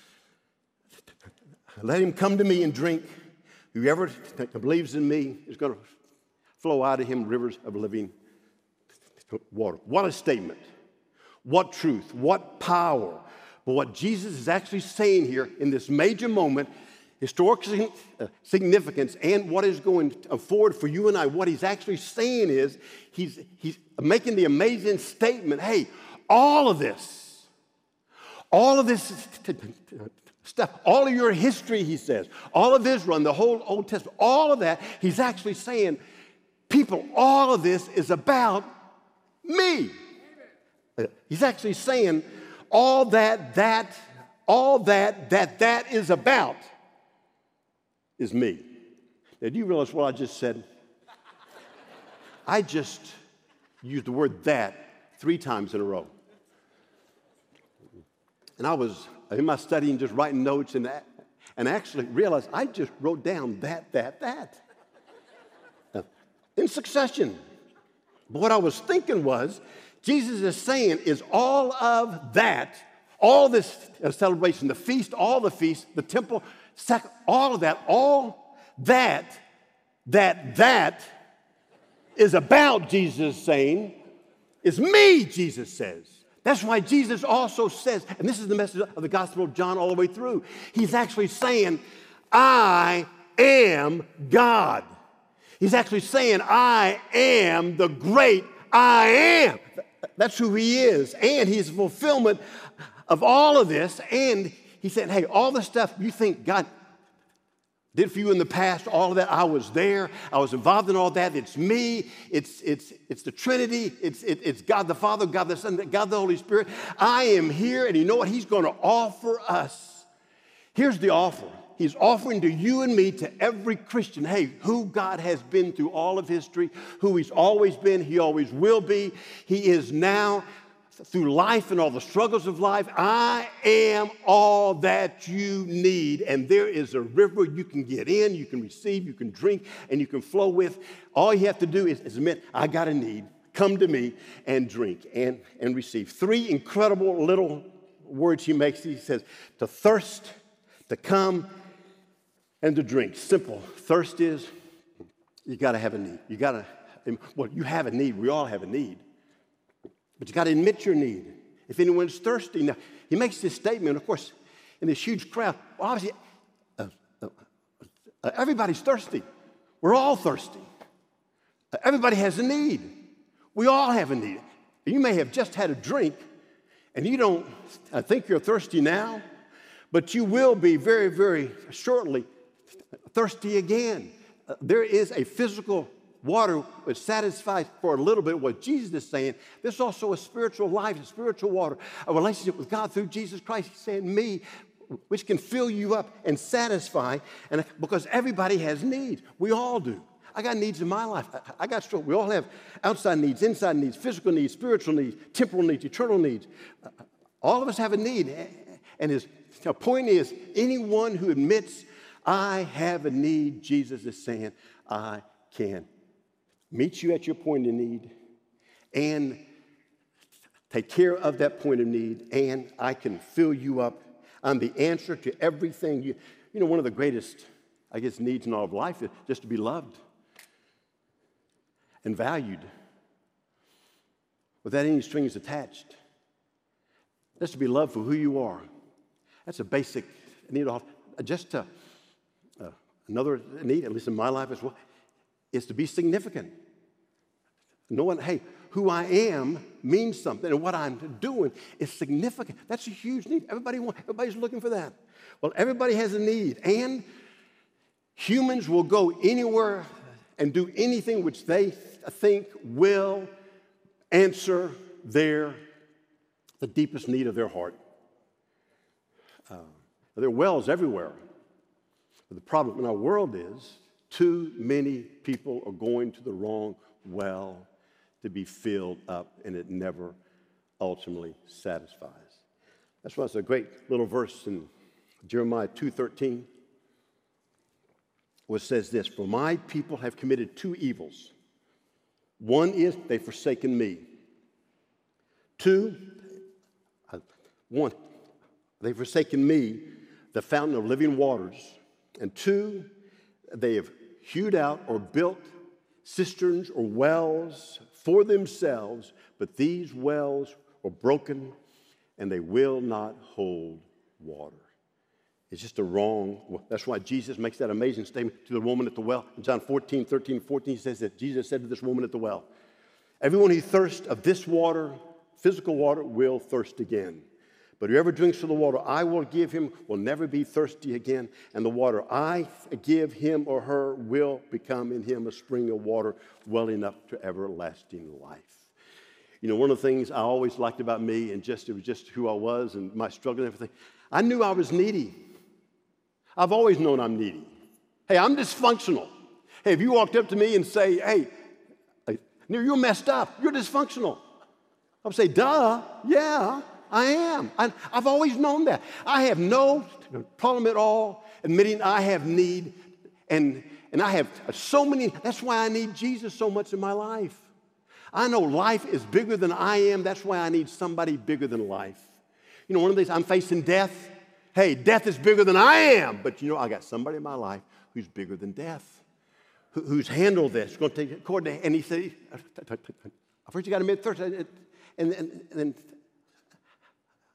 let him come to me and drink. Whoever believes in me is going to flow out of him rivers of living water. What a statement. What truth. What power. But what Jesus is actually saying here in this major moment, historical significance, and what is going forward for you and I, what he's actually saying is he's, he's making the amazing statement, hey, all of this, all of this stuff, all of your history, he says, all of Israel and the whole Old Testament, all of that, he's actually saying, people, all of this is about me. He's actually saying all that, that, all that, that, that is about is me. Now, do you realize what I just said? I just used the word that three times in a row. And I was in my study and just writing notes and that, and actually realized I just wrote down that, that, that. Uh, in succession. But what I was thinking was, Jesus is saying is all of that, all this uh, celebration, the feast, all the feast, the temple, sac- all of that, all that, that, that is about, Jesus is saying, is me, Jesus says. That's why Jesus also says, and this is the message of the Gospel of John all the way through, he's actually saying, I am God. He's actually saying, I am the great I am. That's who he is. And he's the fulfillment of all of this. And he said, hey, all the stuff you think God did for you in the past, all of that, I was there. I was involved in all that. It's me. It's, it's, it's the Trinity. It's, it, it's God the Father, God the Son, God the Holy Spirit. I am here, and you know what? He's going to offer us. Here's the offer. He's offering to you and me, to every Christian, hey, who God has been through all of history, who he's always been, he always will be. He is now, through life and all the struggles of life, I am all that you need. And there is a river you can get in, you can receive, you can drink, and you can flow with. All you have to do is, is admit, I got a need. Come to me and drink and, and receive. Three incredible little words he makes. He says, to thirst, to come, and to drink. Simple. Thirst is, you got to have a need. You got to, well, you have a need. We all have a need. But you got to admit your need. If anyone's thirsty, now, he makes this statement, of course, in this huge crowd. Well, obviously, uh, uh, uh, everybody's thirsty. We're all thirsty. Uh, everybody has a need. We all have a need. You may have just had a drink, and you don't uh, think you're thirsty now, but you will be very, very shortly thirsty again. Uh, there is a physical water which satisfies for a little bit what Jesus is saying. There's also a spiritual life, a spiritual water, a relationship with God through Jesus Christ. He's saying me, which can fill you up and satisfy, and because everybody has needs. We all do. I got needs in my life. I, I got struggle. We all have outside needs, inside needs, physical needs, spiritual needs, temporal needs, eternal needs. Uh, all of us have a need. And his point is, anyone who admits, I have a need, Jesus is saying, I can meet you at your point of need and take care of that point of need, and I can fill you up. I'm the answer to everything. You, you know, one of the greatest, I guess, needs in all of life is just to be loved and valued without any strings attached. Just to be loved for who you are. That's a basic need. Just to, uh, another need, at least in my life as well, is to be significant. Knowing, hey, who I am means something, and what I'm doing is significant. That's a huge need. Everybody wants, everybody's looking for that. Well, everybody has a need, and humans will go anywhere and do anything which they think will answer their the deepest need of their heart. Uh, there are wells everywhere. But the problem in our world is too many people are going to the wrong well to be filled up, and it never ultimately satisfies. That's why it's a great little verse in Jeremiah two thirteen, which says this, for my people have committed two evils. One is they've forsaken me. Two, uh, one, they've forsaken me, the fountain of living waters. And two, they have hewed out or built cisterns or wells for themselves, but these wells are broken and they will not hold water. It's just a wrong. That's why Jesus makes that amazing statement to the woman at the well. In John fourteen, thirteen, fourteen, he says that Jesus said to this woman at the well, everyone who thirsts of this water, physical water, will thirst again. But whoever drinks of the water I will give him will never be thirsty again, and the water I give him or her will become in him a spring of water welling up to everlasting life. You know, one of the things I always liked about me, and just it was just who I was and my struggle and everything, I knew I was needy. I've always known I'm needy. Hey, I'm dysfunctional. Hey, if you walked up to me and say, hey, you're messed up, you're dysfunctional, I would say, duh, yeah, I am. I, I've always known that. I have no problem at all admitting I have need, and, and I have so many. That's why I need Jesus so much in my life. I know life is bigger than I am. That's why I need somebody bigger than life. You know, one of these, I'm facing death. Hey, death is bigger than I am. But, you know, I got somebody in my life who's bigger than death, who, who's handled this. Going to take it according to, and he said, I've heard you got to admit thirst. And, and, and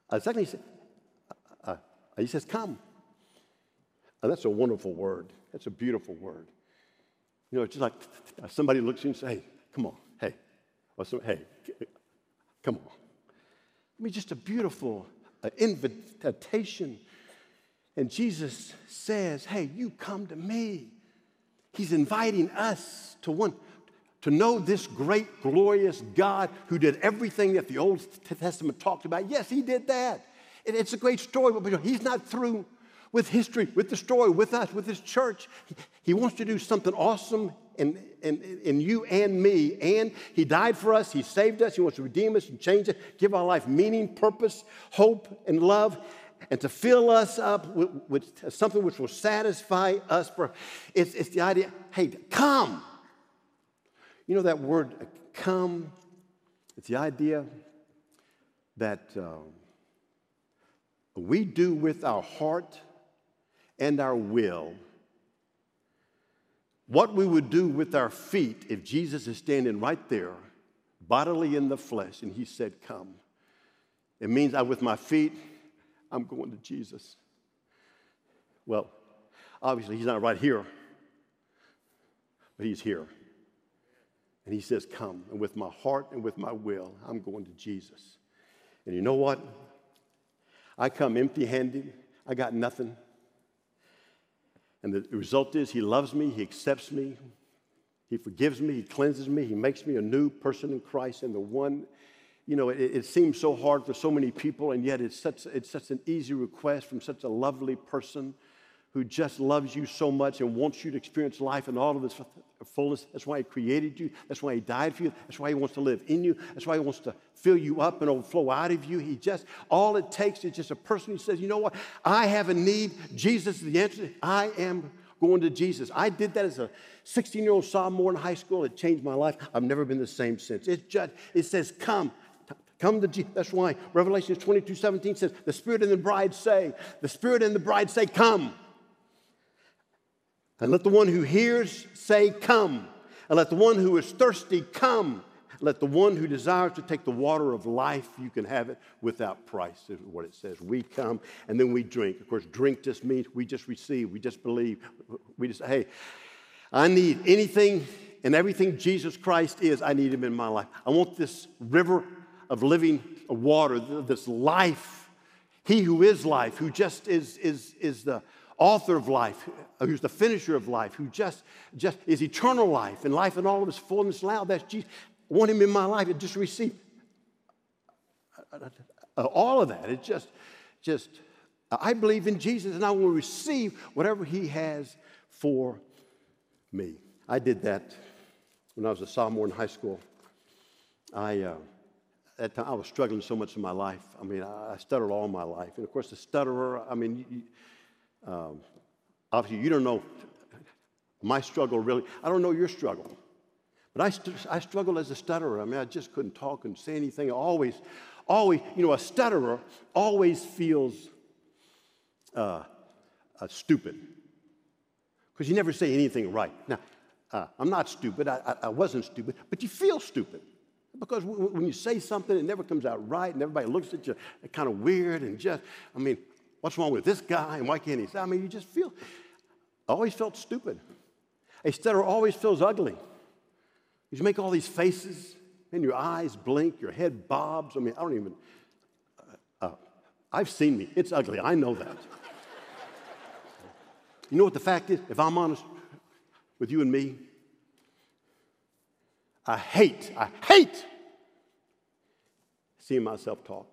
Uh, secondly, he, said, uh, uh, he says, come. And that's a wonderful word. That's a beautiful word. You know, it's just like somebody looks at you and says, hey, come on, hey. Or some, hey, come on. I mean, just a beautiful uh, invitation. And Jesus says, hey, you come to me. He's inviting us to one, to know this great, glorious God who did everything that the Old Testament talked about. Yes, he did that. It, it's a great story, but he's not through with history, with the story, with us, with his church. He, he wants to do something awesome in, in, in you and me. And he died for us. He saved us. He wants to redeem us and change it, give our life meaning, purpose, hope, and love, and to fill us up with, with something which will satisfy us. For it's, it's the idea, hey, come. You know that word, come? It's the idea that um, we do with our heart and our will what we would do with our feet if Jesus is standing right there, bodily in the flesh, and he said, come. It means I, with my feet, I'm going to Jesus. Well, obviously he's not right here, but he's here. And he says, come. And with my heart and with my will, I'm going to Jesus. And you know what? I come empty-handed. I got nothing. And the result is he loves me, he accepts me, he forgives me, he cleanses me, he makes me a new person in Christ. And the one, you know, it, it seems so hard for so many people, and yet it's such, it's such an easy request from such a lovely person who just loves you so much and wants you to experience life in all of its fullness. That's why he created you. That's why he died for you. That's why he wants to live in you. That's why he wants to fill you up and overflow out of you. He just, all it takes is just a person who says, you know what? I have a need. Jesus is the answer. I am going to Jesus. I did that as a sixteen-year-old sophomore in high school. It changed my life. I've never been the same since. It just, it says, come. Come to Jesus. That's why Revelation twenty-two seventeen says, the Spirit and the bride say, the Spirit and the bride say, come. And let the one who hears say, come. And let the one who is thirsty come. Let the one who desires to take the water of life, you can have it without price, is what it says. We come, and then we drink. Of course, drink just means we just receive. We just believe. We just, hey, I need anything and everything Jesus Christ is, I need him in my life. I want this river of living water, this life. He who is life, who just is, is, is the author of life, who's the finisher of life, who just, just is eternal life and life in all of its fullness now. That's Jesus. I want him in my life and just receive all of that. It just, just, I believe in Jesus and I will receive whatever he has for me. I did that when I was a sophomore in high school. I, uh, at that time, I was struggling so much in my life. I mean, I, I stuttered all my life. And of course, the stutterer, I mean, you, Um, obviously, you don't know my struggle really. I don't know your struggle. But I, st- I struggled as a stutterer. I mean, I just couldn't talk and say anything. Always, always, you know, a stutterer always feels uh, uh, stupid because you never say anything right. Now, uh, I'm not stupid. I, I, I wasn't stupid. But you feel stupid because w- when you say something, it never comes out right, and everybody looks at you kind of weird and just, I mean, what's wrong with this guy, and why can't he say? I mean, you just feel, I always felt stupid. A stutterer always feels ugly. You make all these faces, and your eyes blink, your head bobs. I mean, I don't even, uh, uh, I've seen me. It's ugly. I know that. You know what the fact is? If I'm honest with you and me, I hate, I hate seeing myself talk.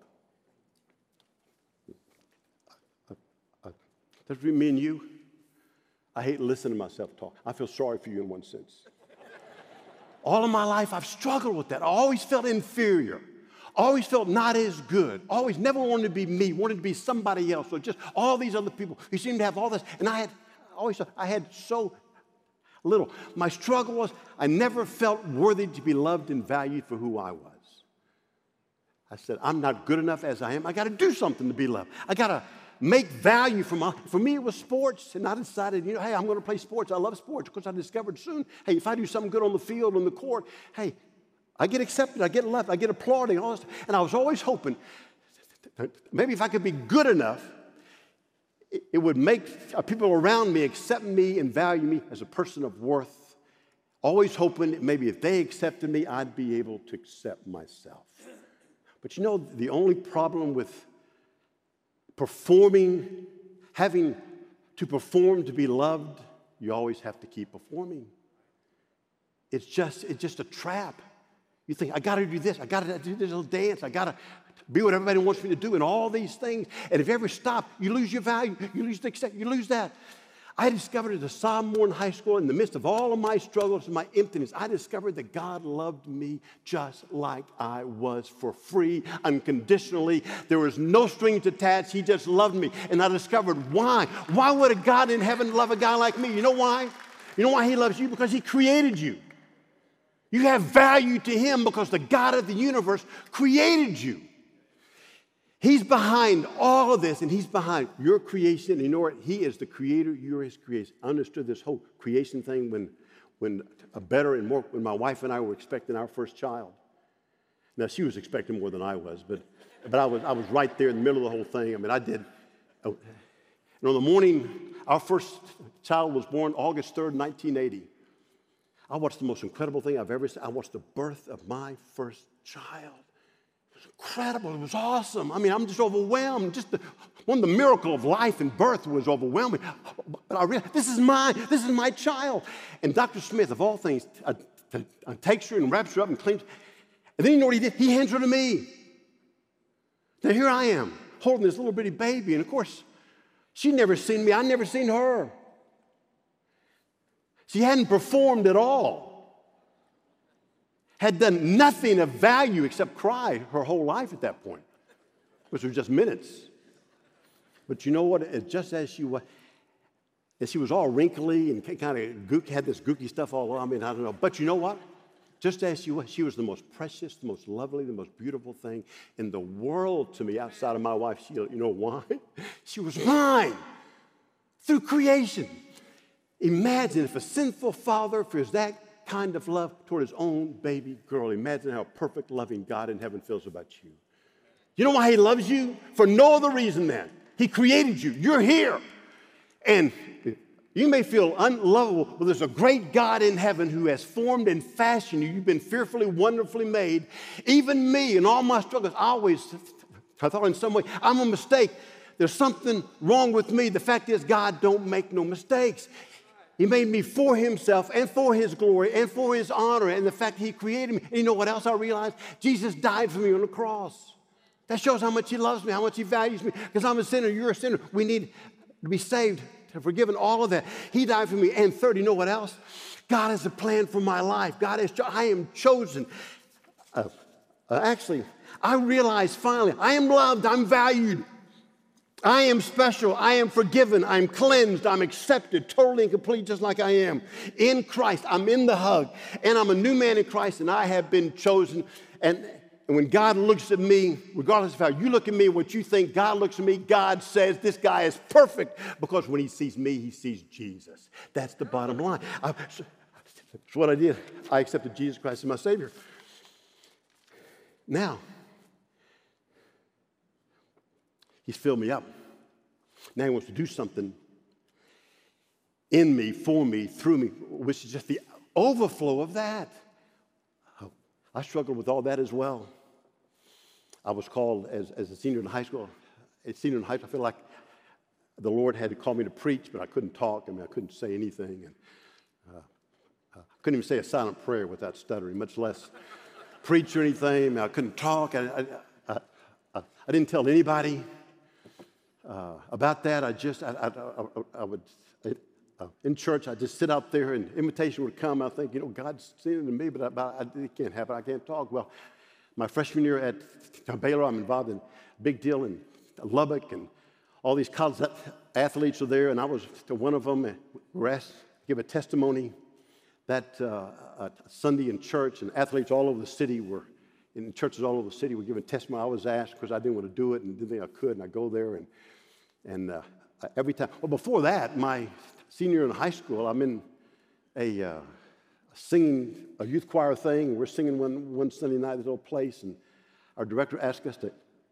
That's between me and you. I hate listening to myself talk. I feel sorry for you in one sense. All of my life, I've struggled with that. I always felt inferior. Always felt not as good. Always never wanted to be me. Wanted to be somebody else. Or just all these other people who seem to have all this. And I had always I had so little. My struggle was I never felt worthy to be loved and valued for who I was. I said, I'm not good enough as I am. I got to do something to be loved. I got to make value for my, for me it was sports, and I decided, you know, hey, I'm going to play sports. I love sports because I discovered soon, hey, if I do something good on the field, on the court, hey, I get accepted, I get loved, I get applauded, all this, and I was always hoping maybe if I could be good enough, it, it would make people around me accept me and value me as a person of worth, always hoping that maybe if they accepted me, I'd be able to accept myself. But you know, the only problem with performing, having to perform to be loved, you always have to keep performing. It's just, it's just a trap. You think, I got to do this. I got to do this little dance. I got to be what everybody wants me to do and all these things. And if you ever stop, you lose your value. You lose the accept. You lose that. I discovered as a sophomore in high school, in the midst of all of my struggles and my emptiness, I discovered that God loved me just like I was, for free, unconditionally. There was no strings attached. He just loved me. And I discovered why. Why would a God in heaven love a guy like me? You know why? You know why he loves you? Because he created you. You have value to him because the God of the universe created you. He's behind all of this, and he's behind your creation. And you know what? He is the creator. You're his creation. I understood this whole creation thing when, when a better and more, when my wife and I were expecting our first child. Now, she was expecting more than I was, but, but I was, I was right there in the middle of the whole thing. I mean, I did. Oh, and on the morning, our first child was born August third, nineteen eighty. I watched the most incredible thing I've ever seen. I watched the birth of my first child. Incredible. It was awesome. I mean, I'm just overwhelmed. Just the, one of the miracles of life and birth was overwhelming. But I realized, this is mine. This is my child. And Doctor Smith, of all things, uh, uh, takes her and wraps her up and cleans. And then you know what he did? He hands her to me. Now here I am, holding this little bitty baby. And of course, she'd never seen me. I'd never seen her. She hadn't performed at all. Had done nothing of value except cry her whole life at that point, which was just minutes. But you know what? It, just as she was, as she was all wrinkly and kind of gooky, had this gooky stuff all over. I mean, I don't know. But you know what? Just as she was, she was the most precious, the most lovely, the most beautiful thing in the world to me outside of my wife. She, you know why? She was mine through creation. Imagine if a sinful father feels that kind of love toward his own baby girl. Imagine how a perfect, loving God in heaven feels about you. You know why he loves you? For no other reason than he created you. You're here. And you may feel unlovable, but there's a great God in heaven who has formed and fashioned you. You've been fearfully, wonderfully made. Even me, in all my struggles, I always I thought in some way, I'm a mistake. There's something wrong with me. The fact is, God don't make no mistakes. He made me for himself and for his glory and for his honor and the fact he created me. And you know what else I realized? Jesus died for me on the cross. That shows how much he loves me, how much he values me. Because I'm a sinner, you're a sinner. We need to be saved, to forgiven, all of that. He died for me. And third, you know what else? God has a plan for my life. God has, cho- I am chosen. Uh, uh, actually, I realized finally, I am loved, I'm valued. I am special, I am forgiven, I'm cleansed, I'm accepted, totally and complete just like I am. In Christ, I'm in the hug, and I'm a new man in Christ, and I have been chosen. And, and when God looks at me, regardless of how you look at me, what you think, God looks at me, God says, this guy is perfect, because when he sees me, he sees Jesus. That's the bottom line. I, so, that's what I did. I accepted Jesus Christ as my Savior. Now, he's filled me up. Now he wants to do something in me, for me, through me, which is just the overflow of that. I struggled with all that as well. I was called as, as a senior in high school. A senior in high school, I feel like the Lord had to call me to preach, but I couldn't talk. I mean, I couldn't say anything. And uh, I couldn't even say a silent prayer without stuttering, much less preach or anything. I, mean, I couldn't talk. I, I, I, I didn't tell anybody. Uh, about that, I just, I, I, I, I would, uh, in church, I just sit out there and invitation would come. I think, you know, God's sending it to me, but I, but I, I can't have it. I can't talk. Well, my freshman year at Baylor, I'm involved in a big deal in Lubbock, and all these college athletes are there, and I was one of them. And we were asked to give a testimony that uh, uh, Sunday in church, and athletes all over the city were, in churches all over the city were giving testimony. I was asked because I didn't want to do it and didn't think I could, and I go there, and And uh, every time, well, before that, my senior in high school, I'm in a uh, singing, a youth choir thing. We're singing one, one Sunday night at this old place, and our director asked us to,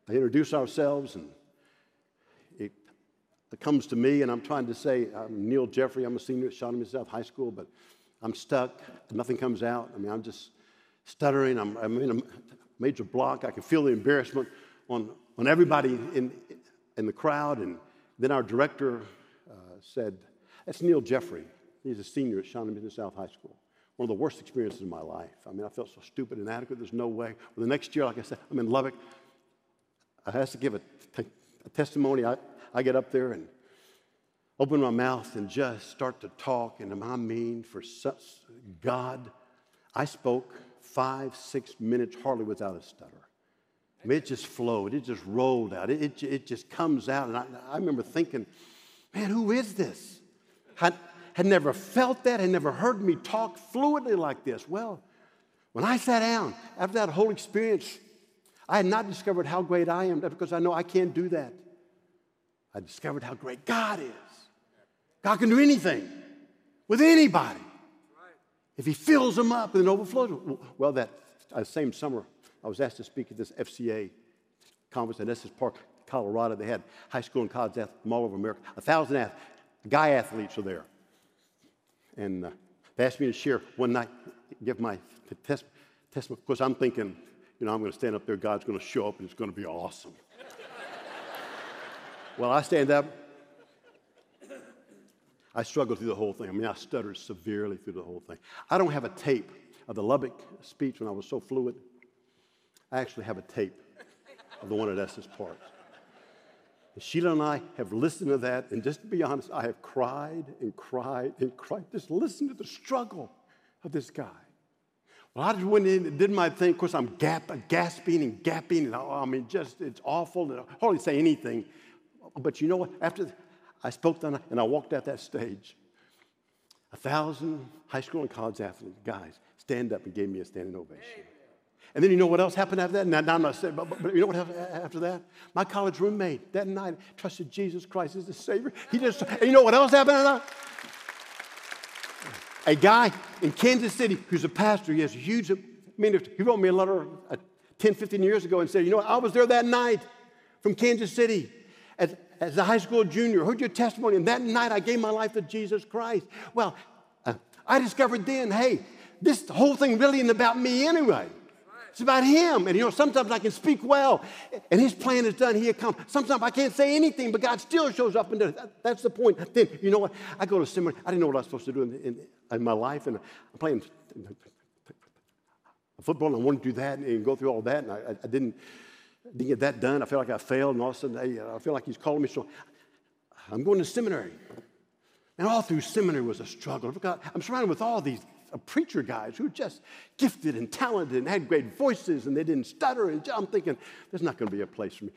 I introduce ourselves, and it, it comes to me, and I'm trying to say, I'm Neil Jeffrey. I'm a senior at Shawnee South High School, but I'm stuck. Nothing comes out. I mean, I'm just stuttering. I'm, I'm in a major block. I can feel the embarrassment on, on everybody in, in the crowd. And then our director uh, said, that's Neil Jeffrey. He's a senior at Shawnee South High School. One of the worst experiences of my life. I mean, I felt so stupid and inadequate. There's no way. Well, the next year, like I said, I'm in Lubbock. I have to give a, a testimony. I, I get up there and open my mouth and just start to talk. And I mean, for such God, I spoke five, six minutes hardly without a stutter. I mean, it just flowed. It just rolled out. It, it, it just comes out. And I, I remember thinking, man, who is this? Had, had never felt that, had never heard me talk fluently like this. Well, when I sat down, after that whole experience, I had not discovered how great I am because I know I can't do that. I discovered how great God is. God can do anything with anybody if he fills them up and it overflows. Well, that uh, same summer, I was asked to speak at this F C A conference in Estes Park, Colorado. They had high school and college athletes from all over America. A thousand ath- guy athletes were there. And uh, they asked me to share one night, give my test, testimony. Of course, I'm thinking, you know, I'm going to stand up there, God's going to show up, and it's going to be awesome. Well, I stand up. I struggled through the whole thing. I mean, I stuttered severely through the whole thing. I don't have a tape of the Lubbock speech when I was so fluid. I actually have a tape of the one at Estes Park. And Sheila and I have listened to that, and just to be honest, I have cried and cried and cried. Just listen to the struggle of this guy. Well, I just went in and did my thing. Of course, I'm gap, gasping and gapping, and I mean, just, it's awful. And I hardly say anything. But you know what? After I spoke that night, and I walked out that stage, a thousand high school and college athletes, guys, stand up and gave me a standing ovation. And then you know what else happened after that? Now, now I'm not saying, but, but, but you know what happened after that? My college roommate that night trusted Jesus Christ as the Savior. He just, and you know what else happened after that? A guy in Kansas City who's a pastor, he has a huge, I mean, he wrote me a letter uh, ten, fifteen years ago and said, you know what, I was there that night from Kansas City as, as a high school junior, heard your testimony, and that night I gave my life to Jesus Christ. Well, uh, I discovered then, hey, this whole thing really isn't about me anyway. It's about him. And, you know, sometimes I can speak well, and his plan is done. He accomplished. Sometimes I can't say anything, but God still shows up and does it. That, that's the point. Then, you know what? I go to seminary. I didn't know what I was supposed to do in, in, in my life, and I'm playing football, and I wanted to do that and go through all that, and I, I didn't, didn't get that done. I felt like I failed, and all of a sudden, hey, I feel like he's calling me. So I'm going to seminary. And all through seminary was a struggle. I'm surrounded with all these preacher guys who were just gifted and talented and had great voices, and they didn't stutter. And I'm thinking, there's not going to be a place for me.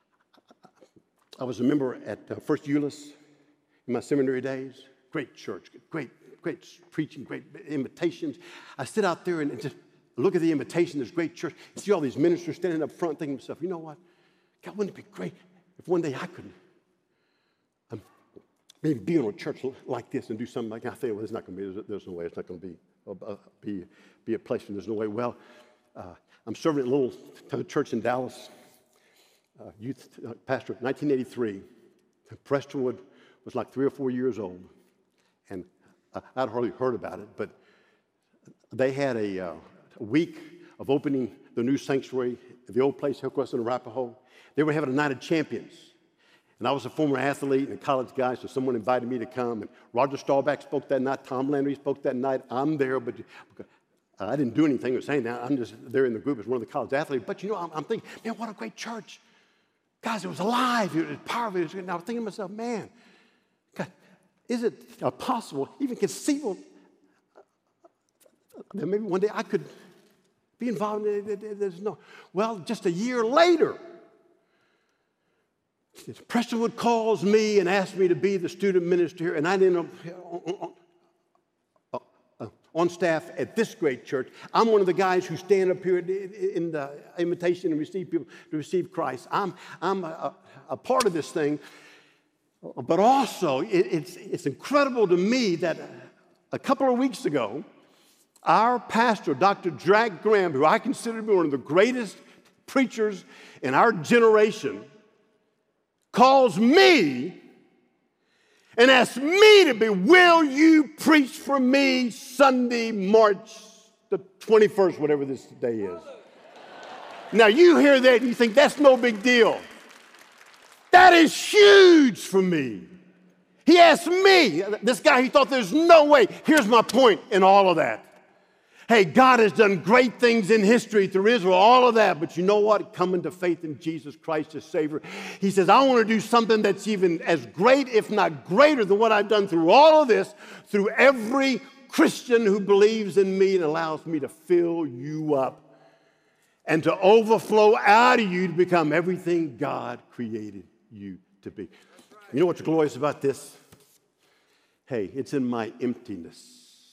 I was a member at uh, First Euless in my seminary days. Great church, great, great preaching, great invitations. I sit out there and, and just look at the invitation, this great church, see all these ministers standing up front, thinking to myself, you know what? God, wouldn't it be great if one day I could um, maybe be in a church like this and do something like that? I think, well, there's not going to be, there's, there's no way, it's not going to be, uh, be, be a place, and there's no way. Well, uh, I'm serving at a little church in Dallas, uh, youth uh, pastor, nineteen eighty-three. Prestonwood was like three or four years old, and uh, I'd hardly heard about it, but they had a, uh, a week of opening the new sanctuary at the old place, Hillcrest in Arapahoe. They were having a night of champions. And I was a former athlete and a college guy, so someone invited me to come. And Roger Staubach spoke that night. Tom Landry spoke that night. I'm there, but I didn't do anything or saying that. I'm just there in the group as one of the college athletes. But, you know, I'm, I'm thinking, man, what a great church. Guys, it was alive. It was powerful. And I was thinking to myself, man, God, is it possible, even conceivable, that maybe one day I could be involved in it? There's no. Well, just a year later, Prestonwood calls me and asks me to be the student minister here, and I ended up on, on, on, on staff at this great church. I'm one of the guys who stand up here in the invitation and receive people to receive Christ. I'm, I'm a, a part of this thing, but also it, it's, it's incredible to me that a couple of weeks ago, our pastor, Doctor Jack Graham, who I consider to be one of the greatest preachers in our generation calls me and asks me to be, will you preach for me Sunday, March the twenty-first, whatever this day is. Now you hear that and you think that's no big deal. That is huge for me. He asked me, this guy, he thought there's no way. Here's my point in all of that. Hey, God has done great things in history through Israel, all of that. But you know what? Coming to faith in Jesus Christ as Savior, he says, I want to do something that's even as great, if not greater, than what I've done through all of this, through every Christian who believes in me and allows me to fill you up and to overflow out of you to become everything God created you to be. You know what's glorious about this? Hey, it's in my emptiness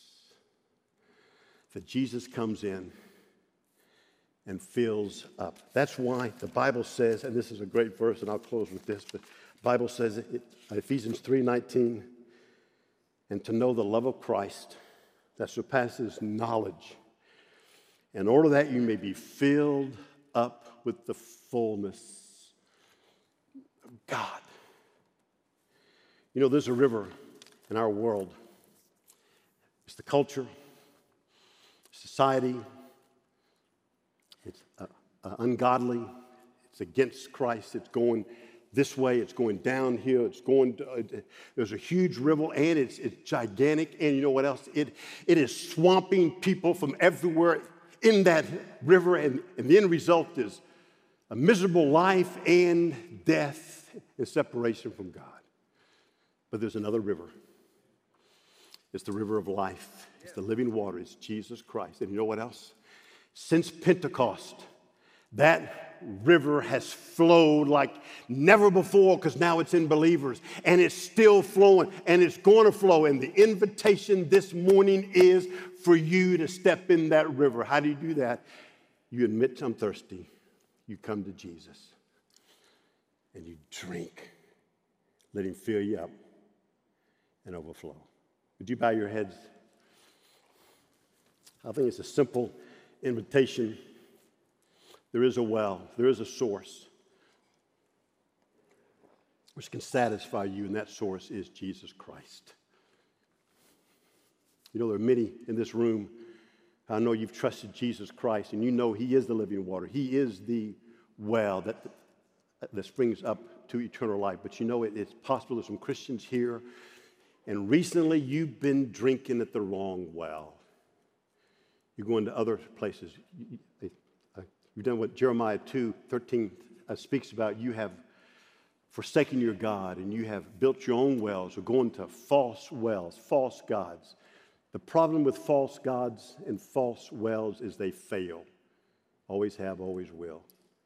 that Jesus comes in and fills up. That's why the Bible says, and this is a great verse, and I'll close with this, but the Bible says, it, Ephesians three nineteen, and to know the love of Christ that surpasses knowledge, in order that you may be filled up with the fullness of God. You know, there's a river in our world. It's the culture, society, it's uh, uh, ungodly, it's against Christ, it's going this way, it's going downhill, it's going, to, uh, there's a huge river, and it's, it's gigantic, and you know what else? It, it is swamping people from everywhere in that river, and, and the end result is a miserable life and death and separation from God. But there's another river. It's the river of life. It's the living water. It's Jesus Christ. And you know what else? Since Pentecost, that river has flowed like never before, because now it's in believers. And it's still flowing, and it's going to flow. And the invitation this morning is for you to step in that river. How do you do that? You admit, I'm thirsty. You come to Jesus. And you drink. Let him fill you up and overflow. Would you bow your heads? I think it's a simple invitation. There is a well, there is a source which can satisfy you, and that source is Jesus Christ. You know, there are many in this room. I know you've trusted Jesus Christ, and you know he is the living water. He is the well that, that springs up to eternal life. But you know, it, it's possible there's some Christians here, and recently you've been drinking at the wrong well. You're going to other places. You, you, uh, you've done what Jeremiah two thirteen uh, speaks about. You have forsaken your God, and you have built your own wells, or going to false wells, false gods. The problem with false gods and false wells is they fail. Always have, always will.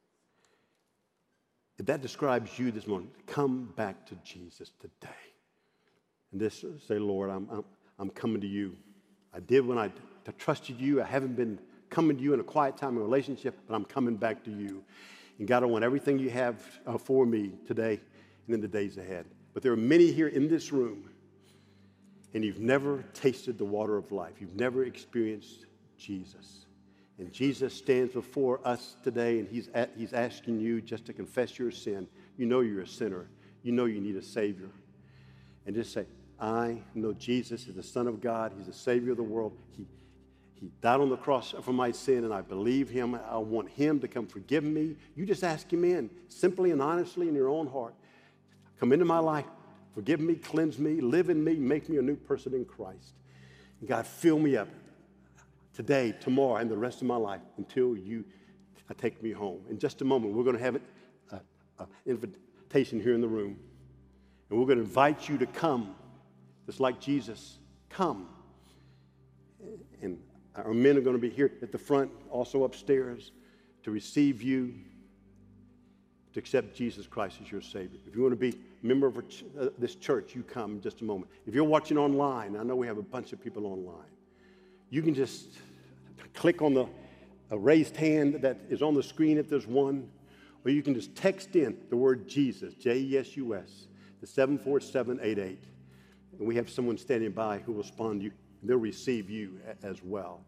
If that describes you this morning, come back to Jesus today. And this, say, Lord, I'm, I'm, I'm coming to you. I did when I t- trusted you. I haven't been coming to you in a quiet time in a relationship, but I'm coming back to you. And God, I want everything you have uh, for me today and in the days ahead. But there are many here in this room, and you've never tasted the water of life. You've never experienced Jesus. And Jesus stands before us today, and he's, at, he's asking you just to confess your sin. You know you're a sinner. You know you need a Savior. And just say, I know Jesus is the Son of God. He's the Savior of the world. He, he died on the cross for my sin, and I believe him. I want him to come forgive me. You just ask him in, simply and honestly in your own heart. Come into my life. Forgive me, cleanse me, live in me, make me a new person in Christ. And God, fill me up today, tomorrow, and the rest of my life until you take me home. In just a moment, we're going to have an uh, uh, invitation here in the room. And we're going to invite you to come, just like Jesus. Come. And our men are going to be here at the front, also upstairs, to receive you, to accept Jesus Christ as your Savior. If you want to be a member of this church, you come in just a moment. If you're watching online, I know we have a bunch of people online, you can just click on the a raised hand that is on the screen if there's one, or you can just text in the word Jesus, J E S U S, to seven four seven eight eight. And we have someone standing by who will respond to you. They'll receive you as well.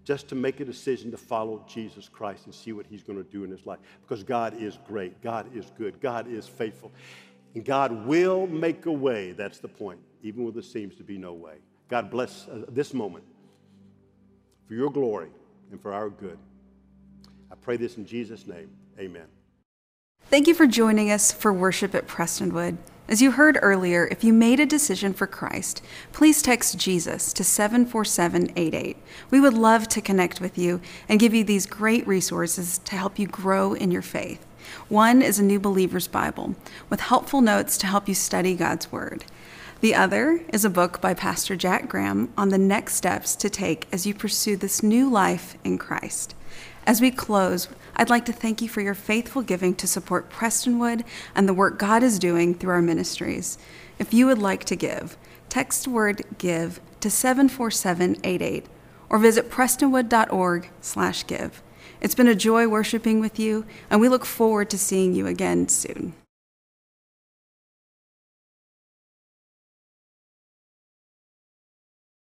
just to make a decision to follow Jesus Christ and see what he's going to do in his life. Because God is great. God is good. God is faithful. And God will make a way. That's the point, even when there seems to be no way. God bless uh, this moment for your glory and for our good. I pray this in Jesus' name. Amen. Thank you for joining us for worship at Prestonwood. As you heard earlier, if you made a decision for Christ, please text Jesus to seven four seven eight eight. We would love to connect with you and give you these great resources to help you grow in your faith. One is a New Believer's Bible with helpful notes to help you study God's Word. The other is a book by Pastor Jack Graham on the next steps to take as you pursue this new life in Christ. As we close, I'd like to thank you for your faithful giving to support Prestonwood and the work God is doing through our ministries. If you would like to give, text the word GIVE to seven four seven eight eight or visit prestonwood.org slash give. It's been a joy worshiping with you, and we look forward to seeing you again soon.